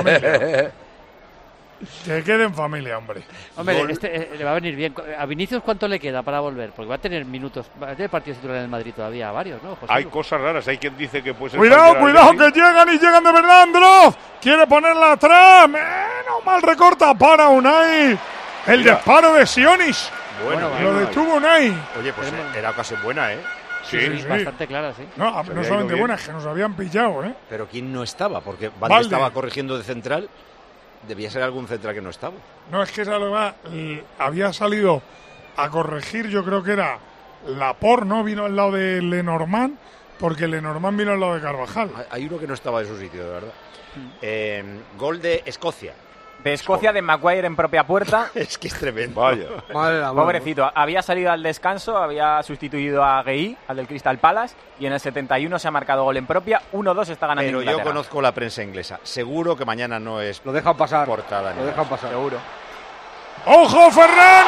Que quede en familia, hombre. Hombre, le va a venir bien. ¿A Vinicius cuánto le queda para volver? Porque va a tener minutos, va a tener partidos titulares en el Madrid todavía, varios, ¿no? José hay cosas raras, hay quien dice que puede ser... Cuidado que llegan de verdad, Andrós. Quiere ponerla atrás. Menos mal recorta para Unai. El disparo de Sionis. Bueno, lo detuvo Unai. Oye, pues era ocasión buena, ¿eh? Sí, bastante clara, sí. No solamente buena, es que nos habían pillado, ¿eh? Pero ¿quién no estaba? Porque Valde estaba corrigiendo de central. Debía ser algún central que no estaba. No, es que esa había salido a corregir, yo creo que era Laporte, ¿no? Vino al lado de Lenormand, porque Lenormand vino al lado de Carvajal. Hay uno que no estaba en su sitio, de verdad. Gol de Escocia. De Escocia, de Maguire en propia puerta. Es que es tremendo. Vaya. Pobrecito. Había salido al descanso, había sustituido a Gueye, al del Crystal Palace, y en el 71 se ha marcado gol en propia. 1-2 está ganando Pero Inglaterra. yo conozco la prensa inglesa. Seguro que mañana no es... Lo dejan pasar. Portada. Lo dejan pasar. Seguro. ¡Ojo, Ferran!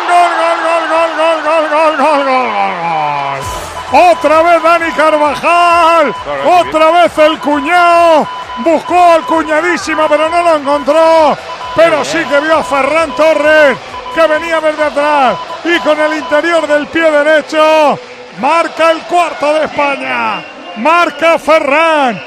¡Gol! ¡Otra vez Dani Carvajal! ¡Otra vez el cuñado! Buscó al cuñadísimo, pero no lo encontró. Pero sí que vio a Ferran Torres, que venía desde atrás. Y con el interior del pie derecho, marca el cuarto de España. Marca Ferran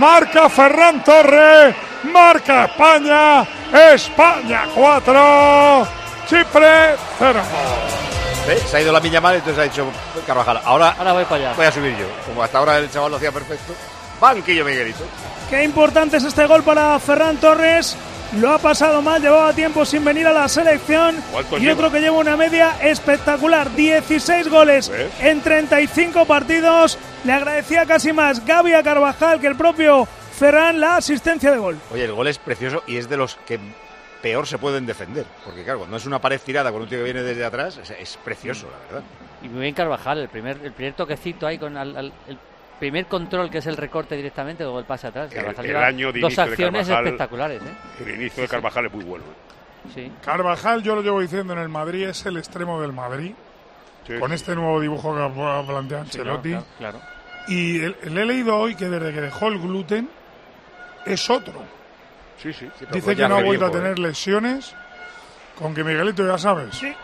Torres. Marca España. España 4. Chipre 0. Se ha ido la miña mal, entonces ha dicho Carvajal. Ahora voy para allá. Voy a subir yo. Como hasta ahora el chaval lo hacía perfecto. Banquillo, Miguelito. Qué importante es este gol para Ferran Torres. Lo ha pasado mal, llevaba tiempo sin venir a la selección. Y otro que lleva una media espectacular. 16 goles en 35 partidos. Le agradecía casi más Gavi a Carvajal que el propio Ferran la asistencia de gol. Oye, el gol es precioso y es de los que peor se pueden defender. Porque claro, cuando es una pared tirada con un tío que viene desde atrás, es precioso, la verdad. Y muy bien Carvajal, el primer toquecito ahí con el primer control, que es el recorte directamente, luego el pase atrás. El año de dos acciones espectaculares. El inicio de Carvajal es muy bueno. Sí. Carvajal, yo lo llevo diciendo en el Madrid, es el extremo del Madrid. Con este nuevo dibujo que plantea Ancelotti. Claro. Y le he leído hoy que desde que dejó el gluten es otro. Sí. Dice que no ha vuelto a tener lesiones. Con que Miguelito, ya sabes. Sí.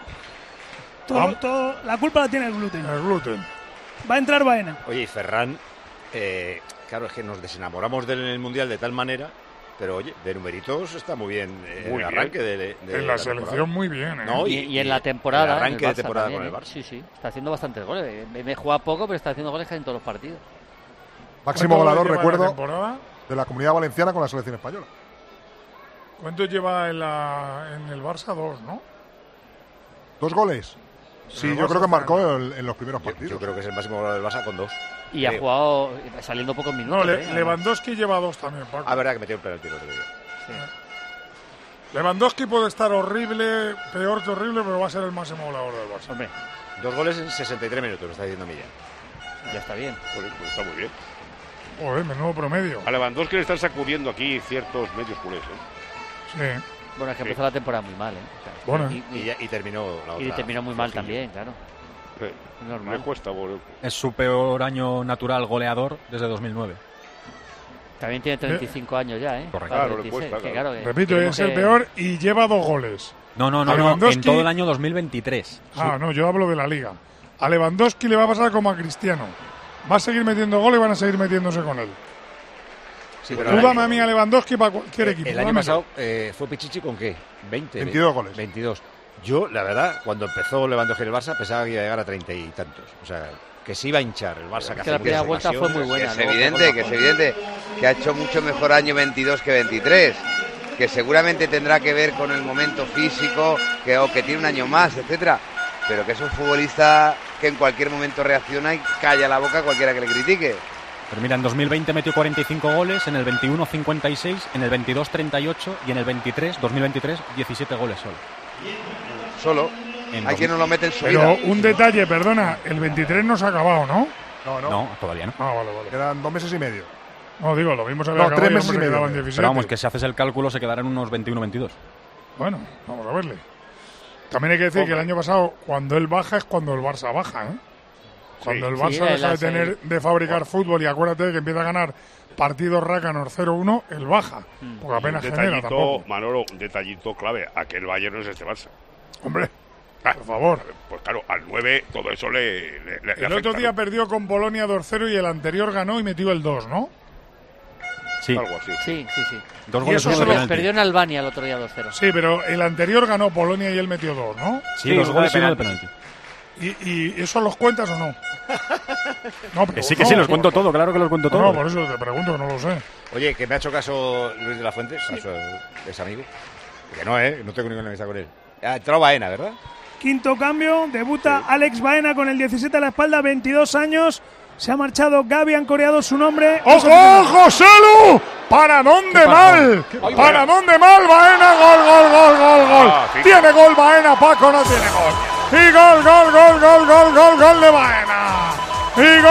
Todo, la culpa la tiene el gluten. El gluten. Va a entrar Baena. Oye, y Ferran, claro, es que nos desenamoramos de él en el Mundial de tal manera, pero oye, de numeritos está muy bien en el arranque de en la selección muy bien. No, y en la temporada. El arranque de temporada también, con el Barça. Sí, está haciendo bastantes goles. Me juega poco, pero está haciendo goles en todos los partidos. Máximo goleador, recuerdo, de la Comunidad Valenciana con la selección española. ¿Cuántos lleva en el Barça? 2, ¿no? 2 goles. Sí, yo creo que marcó en los primeros partidos. Yo creo que es el máximo goleador del Barça con 2. Y ha jugado saliendo pocos minutos. No, Lewandowski lleva 2 también, Paco. Ah, verdad que metió un penalti. Sí. Lewandowski puede estar horrible, peor que horrible, pero va a ser el máximo goleador del Barça. Hombre. 2 goles en 63 minutos, lo está diciendo Millán. Ya está bien. Pues está muy bien. Joder, menudo promedio. A Lewandowski le están sacudiendo aquí ciertos medios culés, Sí. Bueno, es que empezó la temporada muy mal, Bueno. Y terminó la otra. Y terminó muy mal también, claro. Me cuesta. Es su peor año natural goleador desde 2009. También tiene 35 años ya, ¿eh? Correcto. Claro, le cuesta. Claro. Repito, es el peor y lleva 2 goles. No, en todo el año 2023. No, yo hablo de la Liga. A Lewandowski le va a pasar como a Cristiano. Va a seguir metiendo goles y van a seguir metiéndose con él. Sí, tú dame a mí a Lewandowski para cualquier equipo. El año pasado fue Pichichi con ¿qué? 22 goles. 22. Yo, la verdad, cuando empezó Lewandowski en el Barça, pensaba que iba a llegar a 30 y tantos. O sea, que se iba a hinchar el Barça. Que la primera vuelta fue muy buena. Es evidente que ha hecho mucho mejor año 22 que 23. Que seguramente tendrá que ver con el momento físico, o que tiene un año más, etcétera. Pero que es un futbolista que en cualquier momento reacciona y calla la boca a cualquiera que le critique. Pero mira, en 2020 metió 45 goles, en el 21 56, en el 22 38 y en el 2023 17 goles solo. Hay quien no lo mete en su vida. Pero un detalle, perdona, el 23 no se ha acabado, ¿no? No, todavía no. Ah, vale. Quedan 2 meses y medio. No, digo, lo mismo se había acabado 3 meses y medio. Quedaban 17. Pero vamos, que si haces el cálculo se quedarán unos 21-22. Bueno, vamos a verle. También hay que decir que el año pasado, cuando él baja, es cuando el Barça baja, ¿eh? Cuando el Barça deja de fabricar fútbol y acuérdate que empieza a ganar partidos rácanos 0-1, él baja. Porque apenas genera tampoco. Manolo, un detallito clave. Aquel Bayern no es este Barça. Hombre, por favor. Pues claro, al 9 todo eso le el afecta, otro día perdió con Bolonia 2-0 y el anterior ganó y metió el 2, ¿no? Sí. Algo así. Sí. 2 goles perdió en Albania el otro día 2-0. Sí, pero el anterior ganó Polonia y él metió 2, ¿no? Sí, 2 goles y 1 de penalti. ¿Y eso los cuentas o no? No, que sí, los cuento todo, claro que los cuento todo. No, por eso te pregunto, que no lo sé. Oye, que me ha hecho caso Luis de la Fuente, es amigo. Que no, no tengo ninguna amistad con él. Ha entrado Baena, ¿verdad? Quinto cambio, debuta Alex Baena con el 17 a la espalda, 22 años. Se ha marchado Gavi, han coreado su nombre. ¡Ojo, Joselu! ¿Para dónde mal? ¿Para dónde mal? Baena, gol. Tiene gol Baena, Paco no tiene gol. Y gol de Baena. Y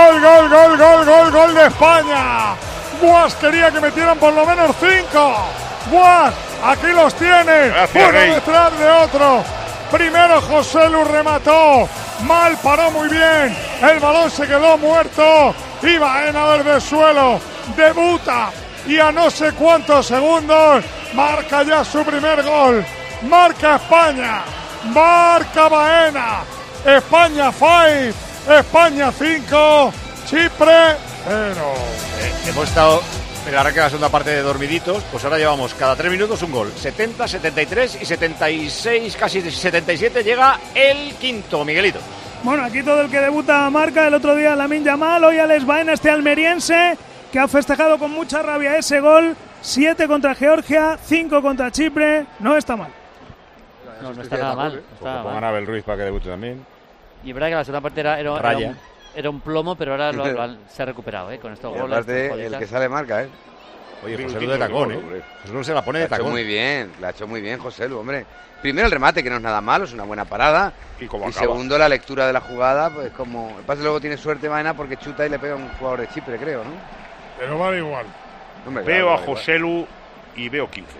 gol de España. Guas quería que metieran por lo menos 5. Guas, aquí los tiene. Gracias, uno detrás de otro. Primero Joselu remató. Mal, paró muy bien. El balón se quedó muerto. Y Baena desde el suelo. Debuta. Y a no sé cuántos segundos marca ya su primer gol. Marca España. Marca Baena. España 5. España 5. Chipre 0. Hemos estado en el arranque de la segunda parte de dormiditos. Pues ahora llevamos cada 3 minutos un gol. 70, 73 y 76, casi 77. Llega el quinto, Miguelito. Bueno, aquí todo el que debuta marca. El otro día Lamine Yamal, hoy Alex Baena, este almeriense, que ha festejado con mucha rabia ese gol. 7 contra Georgia, 5 contra Chipre. No está mal. No está nada mal. Pongan a Abel Ruiz para que debute también. Y es verdad que la segunda parte era un plomo, pero ahora se ha recuperado, con estos goles. Aparte, el que sale marca, Oye, José Lu de tacón, José Lu se la pone de tacón. La ha hecho muy bien, José Lu, hombre. Primero el remate, que no es nada malo, es una buena parada. Y segundo, la lectura de la jugada, pues como... El pase luego tiene suerte Baena porque chuta y le pega a un jugador de Chipre, creo, ¿no? Pero vale igual. Hombre, veo a José Lu y veo 15.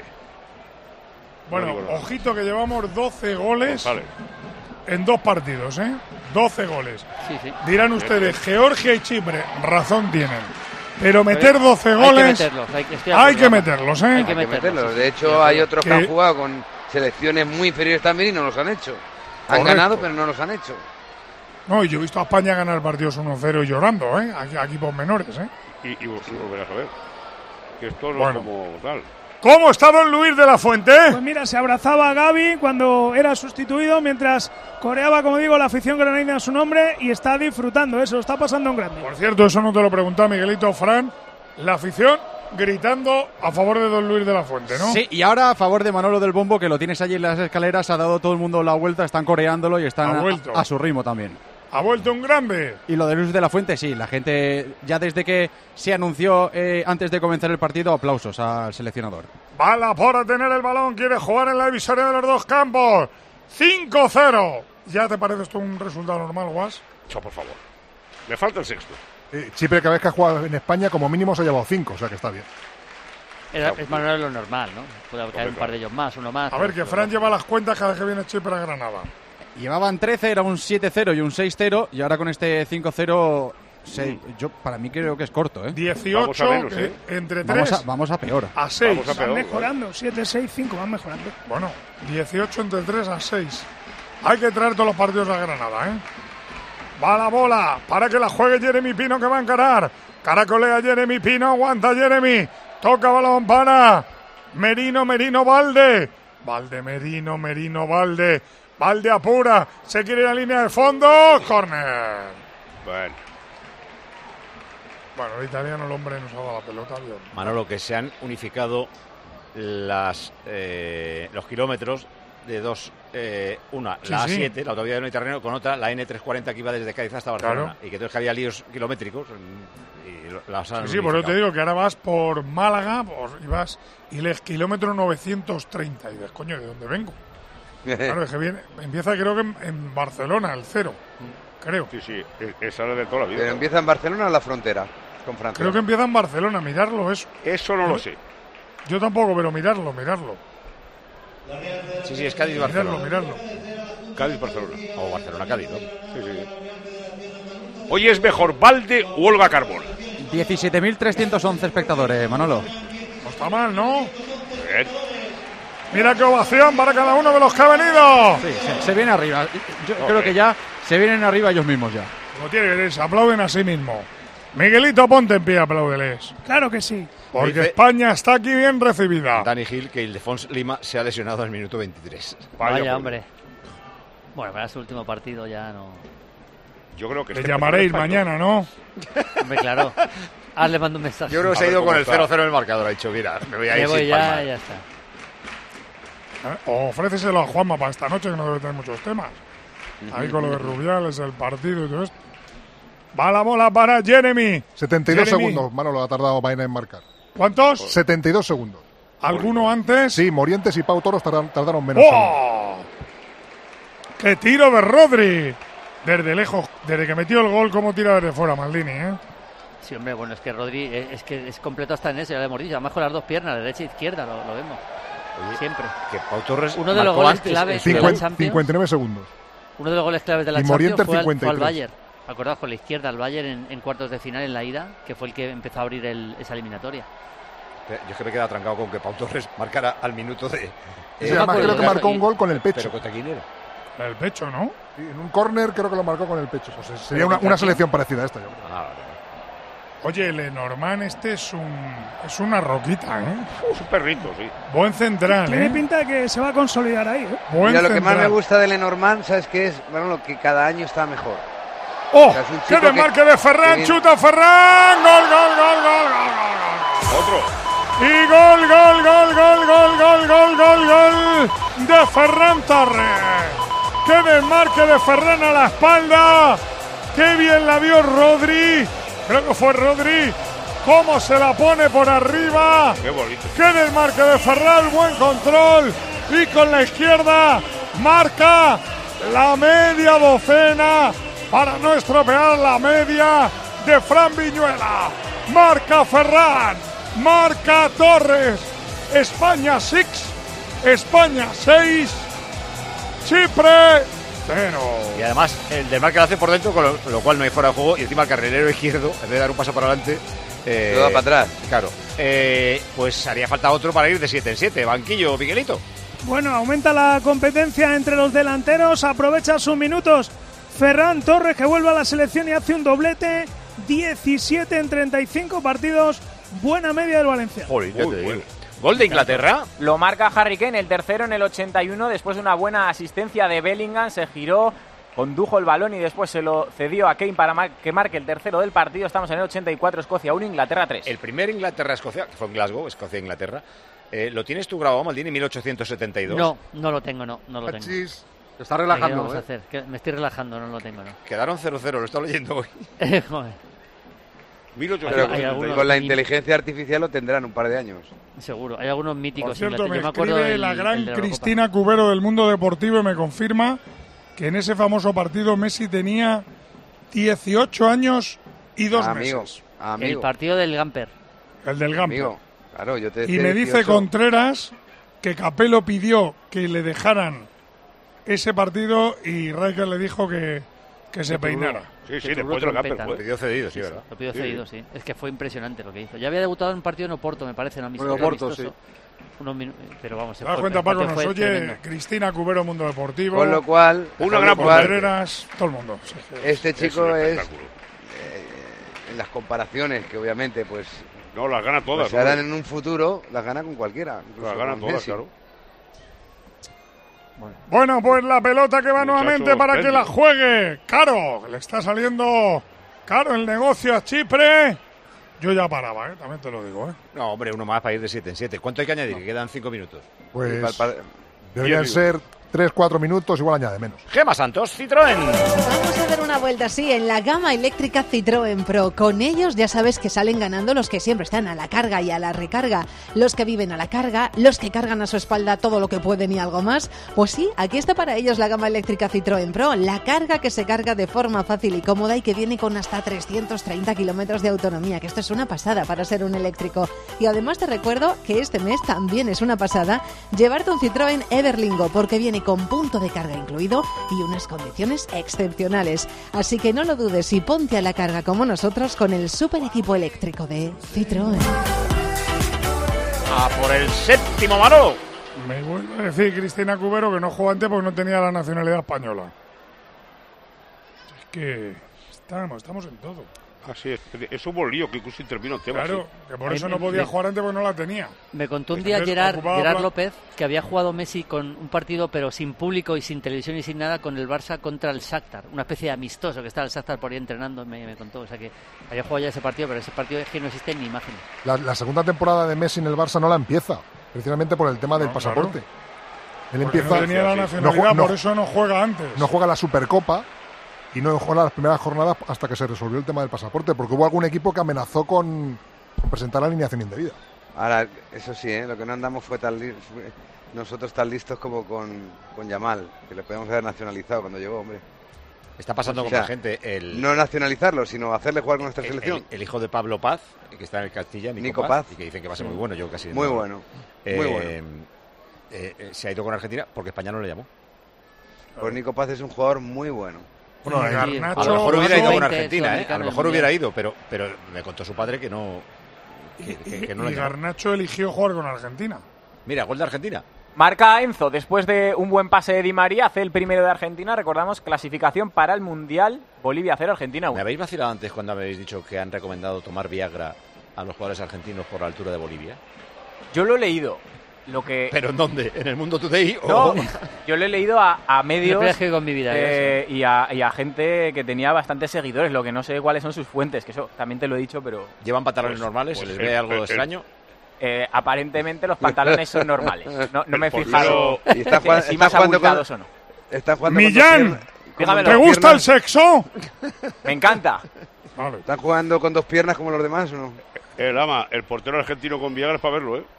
Bueno, ojito que llevamos 12 goles en 2 partidos, 12 goles. Sí. Dirán ustedes, Georgia y Chipre, razón tienen. Pero meter 12 goles... Hay que meterlos, Hay que meterlos. De hecho, hay otros que han jugado con selecciones muy inferiores también y no los han hecho. Han ganado, pero no los han hecho. No, y yo he visto a España ganar partidos 1-0 llorando, a equipos menores, Y volverás a ver. Que esto no es como tal. ¿Cómo está don Luis de la Fuente? Pues mira, se abrazaba a Gavi cuando era sustituido, mientras coreaba, como digo, la afición granadina a su nombre, y está disfrutando, eso está pasando en grande. Por cierto, eso no te lo preguntaba Miguelito, Fran, la afición gritando a favor de don Luis de la Fuente, ¿no? Sí, y ahora a favor de Manolo del Bombo, que lo tienes allí en las escaleras, ha dado todo el mundo la vuelta, están coreándolo y están a su ritmo también. Ha vuelto un grande. Y lo de Luis de la Fuente, sí, la gente ya desde que se anunció antes de comenzar el partido, aplausos al seleccionador. Bala por tener el balón, quiere jugar en la divisoria de los dos campos. 5-0. ¿Ya te parece esto un resultado normal, Guas? Por favor. Le falta el sexto. Chipre, cada vez que ha jugado en España, como mínimo se ha llevado 5, o sea que está bien. Es más o menos lo normal, ¿no? Puede caer un par de ellos más, uno más. A ver, que Fran lleva las cuentas cada vez que viene Chipre a Granada. Llevaban 13, era un 7-0 y un 6-0, y ahora con este 5-0, yo para mí creo que es corto, 18 menos, entre 3. Vamos a peor. A 6. Van mejorando, 7, 6, 5, van mejorando. Bueno, 18 entre 3 a 6. Hay que traer todos los partidos a Granada, Va la bola para que la juegue Jeremy Pino, que va a encarar. Caracolea Jeremy Pino, aguanta Jeremy. Toca balón para Merino, Valde. Merino, Valde. Valde apura, se quiere ir a la línea de fondo. Córner. Bueno, el italiano, el hombre, nos ha dado la pelota. Bien. Manolo, que se han unificado los kilómetros de dos, una, sí, la A7, sí, la autovía del Mediterráneo, con otra, la N340 que iba desde Cádiz hasta Barcelona. Claro. Y que entonces había líos kilométricos. Y las han sí, por eso te digo que ahora vas por Málaga y lees kilómetro 930. Y dices, coño, ¿de dónde vengo? Claro, es que empieza creo que en Barcelona, el 0. Creo. Sí, esa es de toda la vida. Pero empieza en Barcelona, en la frontera con Francia. Creo que empieza en Barcelona, mirarlo eso. Eso no lo sé. Yo tampoco, pero mirarlo. Sí, es Cádiz-Barcelona. Mirarlo. Cádiz-Barcelona. O Barcelona-Cádiz, ¿no? Sí. Hoy es mejor Valde u Olga Carmona. 17.311 espectadores, Manolo. No está mal, ¿no? Bien. Mira qué ovación para cada uno de los que ha venido. Sí, se viene arriba. Yo creo que ya se vienen arriba ellos mismos ya. Como tiene que ser, se aplauden a sí mismos. Miguelito, ponte en pie, apláudeles. Claro que sí. Porque España está aquí bien recibida. Dani Gil, que Ildefonso Lima se ha lesionado en el minuto 23. Vaya, hombre. Bueno, para su último partido ya no... Yo creo que le llamaréis mañana, ¿no? Hombre, claro. Le mando un mensaje. Yo creo que se ha ido con el 0-0 en el marcador. Ha dicho, mira, me voy a ir sin palmar. Ya está. O ofréceselo a Juanma para esta noche, que no debe tener muchos temas. Ahí con lo de Rubiales, el partido y todo esto. Va la bola para Jeremy. 72 segundos, Manolo, ha tardado Baena en marcar. ¿Cuántos? 72 segundos. ¿Alguno antes? Sí, Morientes y Pau Toros tardaron menos. ¡Oh! ¡Qué tiro de Rodri! Desde lejos, desde que metió el gol, cómo tira desde fuera Maldini, ¿eh? Sí, hombre, bueno, es que Rodri es completo hasta en eso, ya lo hemos dicho. Además con las dos piernas, derecha e izquierda, lo vemos. Oye, siempre. Que Pau Torres uno de los goles claves de la Champions. 59 segundos. Uno de los goles claves de la Champions fue al Bayern. Acordaos, con la izquierda al Bayern en cuartos de final en la ida, que fue el que empezó a abrir esa eliminatoria. Yo es que me queda trancado con que Pau Torres marcara al minuto de... Sí, además creo que marcó un gol con el pecho. ¿Pero contra quién era? El pecho, ¿no? Sí, en un córner creo que lo marcó con el pecho. Pues sería una selección parecida a esta, yo creo. Oye, Lenormand es una roquita, ¿eh? Es un perrito, sí. Buen central, Tiene pinta que se va a consolidar ahí, ¿eh? Buen Mira, lo central. que más me gusta de Lenormand, ¿sabes qué es? Bueno, lo que cada año está mejor. ¡Oh! O sea, ¡qué desmarque de Ferran! ¡Chuta Ferran! ¡Gol! ¡Otro! Y gol de Ferran Torres. ¡Qué desmarque de Ferran a la espalda! ¡Qué bien la vio Rodri! Creo que fue Rodri. ¡Cómo se la pone por arriba! ¡Qué bonito! ¡Qué desmarque de Ferran! ¡Buen control! Y con la izquierda marca la media docena para no estropear la media de Fran Viñuela. Marca Ferran. Marca Torres. España 6. España 6. Chipre 0. Y además el desmarque lo hace por dentro, con lo cual no hay fuera de juego. Y encima el carrilero izquierdo, en vez de dar un paso para adelante, lo da para atrás. Claro. Pues haría falta otro para ir de 7 en 7. Banquillo, Miguelito. Bueno, aumenta la competencia entre los delanteros. Aprovecha sus minutos Ferran Torres, que vuelve a la selección y hace un doblete. 17 en 35 partidos. Buena media del Valencia. Joder, ya te digo. Gol de Inglaterra. Lo marca Harry Kane, el tercero en el 81. Después de una buena asistencia de Bellingham, se giró, condujo el balón y después se lo cedió a Kane para que marque el tercero del partido. Estamos en el 84, Escocia 1, Inglaterra 3. El primer Inglaterra-Escocia, que fue en Glasgow, Escocia-Inglaterra. ¿Lo tienes tú grabado, Maldini, 1872? No lo tengo, no lo tengo. Achis. Te está relajando, ¿Qué vamos a hacer? Me estoy relajando, no lo tengo, no. Quedaron 0-0, lo estaba leyendo hoy. Joder. 1872. Con la inteligencia artificial lo tendrán un par de años. Seguro, hay algunos míticos. Por cierto, yo me me acuerdo escribe la gran Cristina Cubero del Mundo Deportivo y me confirma que en ese famoso partido Messi tenía 18 años y 2 meses. El partido del Gamper. El del Gamper. Amigo. Claro, yo te y me 18. dice Contreras que Capello pidió que le dejaran ese partido y Rijkaard le dijo que que se peinara. Sí, después del camper. Lo pidió cedido, sí, ¿verdad? Lo pidió cedido, sí. Es que fue impresionante lo que hizo. Ya había debutado en un partido en Oporto, me parece, ¿no? Oporto, sí. Pero vamos, te das cuenta, Paco, nos oye tremendo. Cristina Cubero, Mundo Deportivo. Con lo cual, Pedreras, todo el mundo. Este chico es en las comparaciones, que obviamente, pues. No, las gana todas. Se harán en un futuro, las gana con cualquiera. Las gana todas, Messi. Claro. Bueno, pues la pelota que va nuevamente para que la juegue. Caro, le está saliendo caro el negocio a Chipre. Yo ya paraba, también te lo digo. No, hombre, uno más para ir de 7 en 7. ¿Cuánto hay que añadir? Que quedan 5 minutos. Pues deberían ser 3-4 minutos, igual añade menos. Gema Santos, Citroën. Vamos a dar una vuelta así en la gama eléctrica Citroën Pro. Con ellos ya sabes que salen ganando los que siempre están a la carga y a la recarga, los que viven a la carga, los que cargan a su espalda todo lo que pueden y algo más. Pues sí, aquí está para ellos la gama eléctrica Citroën Pro, la carga que se carga de forma fácil y cómoda y que viene con hasta 330 kilómetros de autonomía, que esto es una pasada para ser un eléctrico. Y además te recuerdo que este mes también es una pasada llevarte un Citroën Everlingo, porque viene con punto de carga incluido y unas condiciones excepcionales. Así que no lo dudes y ponte a la carga como nosotros con el super equipo eléctrico de Citroën. A por el séptimo, Manolo. Me vuelve a decir Cristina Cubero que no jugó antes porque no tenía la nacionalidad española. Es que estamos en todo. Así es un buen lío que incluso intervino en temas. Claro, que por eso no podía jugar antes porque no la tenía. Me contó un día Gerard López que había jugado Messi con un partido pero sin público y sin televisión y sin nada con el Barça contra el Shakhtar, una especie de amistoso que estaba el Shakhtar por ahí entrenando, me contó. O sea que había jugado ya ese partido, pero ese partido es que no existe ni imagen. La segunda temporada de Messi en el Barça no la empieza, precisamente por el tema del pasaporte. Claro. Él empieza, no tenía la nacionalidad, por eso no juega antes. No juega la Supercopa. Y no dejó las primeras jornadas hasta que se resolvió el tema del pasaporte, porque hubo algún equipo que amenazó con presentar la alineación indebida. Ahora, eso sí, lo que no andamos fue nosotros tan listos como con Yamal, que le podíamos haber nacionalizado cuando llegó, hombre. Está pasando con la gente. No nacionalizarlo, sino hacerle jugar con nuestra selección. El hijo de Pablo Paz, que está en el Castilla, Nico Paz, y que dicen que va a ser muy bueno. Yo casi muy bueno. Se ha ido con Argentina porque España no le llamó. Pues Nico Paz es un jugador muy bueno. Bueno, a lo mejor hubiera ido con Argentina, a lo mejor hubiera ido, pero me contó su padre que no. Que no y Garnacho eligió jugar con Argentina. Mira, gol de Argentina. Marca Enzo, después de un buen pase de Di María, hace el primero de Argentina. Recordamos, clasificación para el Mundial, Bolivia 0, Argentina 1. ¿Me habéis vacilado antes cuando habéis dicho que han recomendado tomar Viagra a los jugadores argentinos por la altura de Bolivia? Yo lo he leído. ¿Pero en dónde? ¿En el Mundo Today? No, yo lo he leído a medios con mi vida, y a gente que tenía bastantes seguidores, lo que no sé cuáles son sus fuentes, que eso también te lo he dicho, pero... ¿Llevan pantalones normales? ¿Se les ve algo extraño? Aparentemente los pantalones son normales. No me he fijado si más abultados o no. ¡Millán! ¿Te gusta el sexo? Me encanta. Vale. ¿Están jugando con dos piernas como los demás o no? El portero argentino con Viagra es para verlo, ¿eh?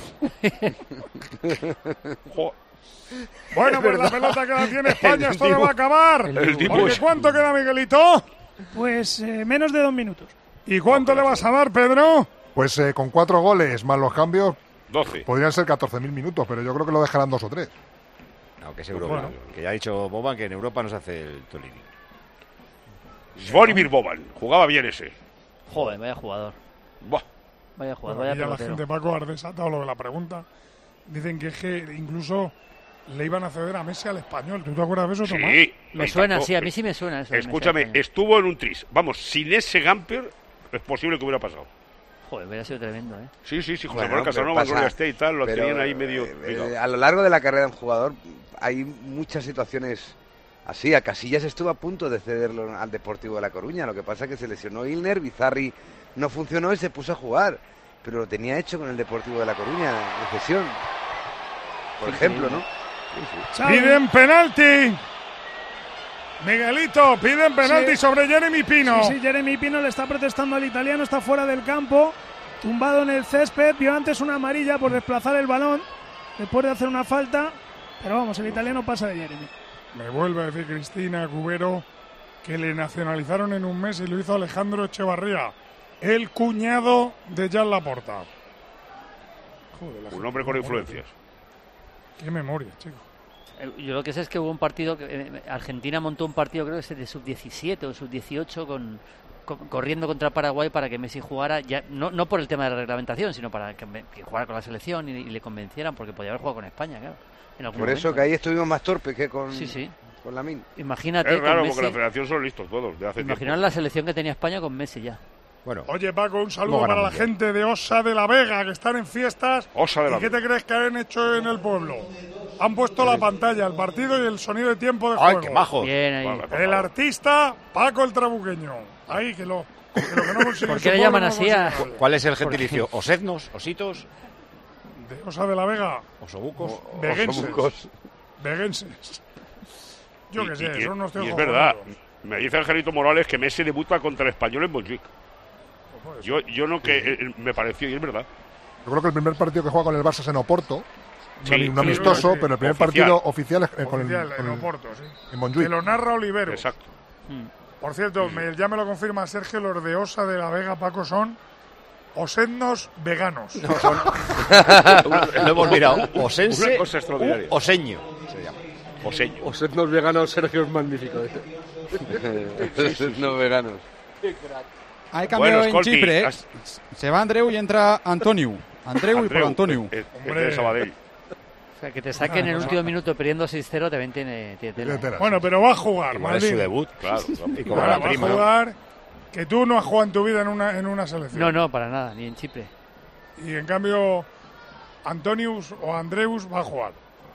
Bueno, pues la pelota que la tiene España, esto no va a acabar. Porque ¿cuánto queda, Miguelito? Pues menos de 2 minutos. ¿Y cuánto le vas a dar, Pedro? Pues con 4 goles más los cambios 12. Podrían ser 14.000 minutos, pero yo creo que lo dejarán 2 o 3. No, que es Europa. Bueno. Que ya ha dicho Boban que en Europa no se hace el Tolini. Zvonimir Boban, jugaba bien ese. Joder, vaya jugador. Buah. Vaya jugador, vaya pelotero. La gente, Paco, ha desatado lo de la pregunta. Dicen que es que incluso le iban a ceder a Messi al Español. ¿Tú te acuerdas de eso, Tomás? Sí. Me suena, sí, a mí sí me suena eso. Escúchame, estuvo en un tris. Vamos, sin ese Gamper es posible que hubiera pasado. Joder, hubiera sido tremendo, ¿eh? Sí, José Manuel Casanova, Gloria Esté y tal, lo tenían ahí medio... a lo largo de la carrera de un jugador hay muchas situaciones así. A Casillas estuvo a punto de cederlo al Deportivo de La Coruña. Lo que pasa es que se lesionó Ilner, Bizarri no funcionó y se puso a jugar. Pero lo tenía hecho con el Deportivo de La Coruña, de cesión. Por ejemplo, ¿no? Sí. Piden penalti. Miguelito, piden penalti sobre Jeremy Pino. Sí, Jeremy Pino le está protestando al italiano, está fuera del campo, tumbado en el césped, vio antes una amarilla por desplazar el balón, después de hacer una falta, pero vamos, el italiano pasa de Jeremy. Me vuelve a decir Cristina Cubero que le nacionalizaron en un mes y lo hizo Alejandro Echevarría, el cuñado de Jan Laporta. Joder, un hombre con influencias. Qué memoria, chico. Yo lo que sé es que hubo un partido, Argentina montó un partido, creo que es de sub-17 o sub-18 corriendo contra Paraguay para que Messi jugara, ya no por el tema de la reglamentación, sino para que jugara con la selección y le convencieran, porque podía haber jugado con España, claro. Por eso que ahí estuvimos más torpes que con... Sí. Con Lamine. Imagínate. Es raro porque la federación son listos todos. Imaginaos la selección que tenía España con Messi ya. Bueno. Oye, Paco, un saludo para la gente de Osa de la Vega, que están en fiestas. ¿Y qué te crees que han hecho en el pueblo? Han puesto la pantalla, el partido y el sonido de tiempo de juego. ¡Ay, qué majo! Bien ahí. El artista, Paco el Trabuqueño. Ahí, que lo que no consigue. ¿Por qué le llaman así a...? ¿Cuál es el gentilicio? ¿Osednos? ¿Ositos? De Osa de la Vega. ¿Osobucos? Veguenses. Yo qué sé, son unos tíos. Y es verdad, me dice Angelito Morales que Messi debuta contra el Español en Montjuic. Yo no, que me pareció, y es verdad. Yo creo que el primer partido que juega con el Barça es en Oporto, un amistoso, pero el primer partido oficial es con en Oporto, sí. En Montjuic. Que lo narra Olivero. Exacto. Por cierto, ya me lo confirma Sergio, los de Osa de la Vega, Paco, son osednos veganos. No, son... lo hemos mirado. Osense, una cosa extraordinaria. Oseño se llama. Oseño. Osednos veganos, Sergio, es magnífico. Osednos veganos. Hay cambio en Chipre. Se va Andreu y entra Antoniu. Andreu y por Antoniu. De Sabadell. O sea, que te saquen en el último minuto perdiendo 6-0 también tiene tela. Bueno, pero va a jugar. Igual es su debut, claro. Y como va a jugar, que tú no has jugado en tu vida en una selección. No, para nada, ni en Chipre. Y en cambio, Antonius o Andreus va a jugar.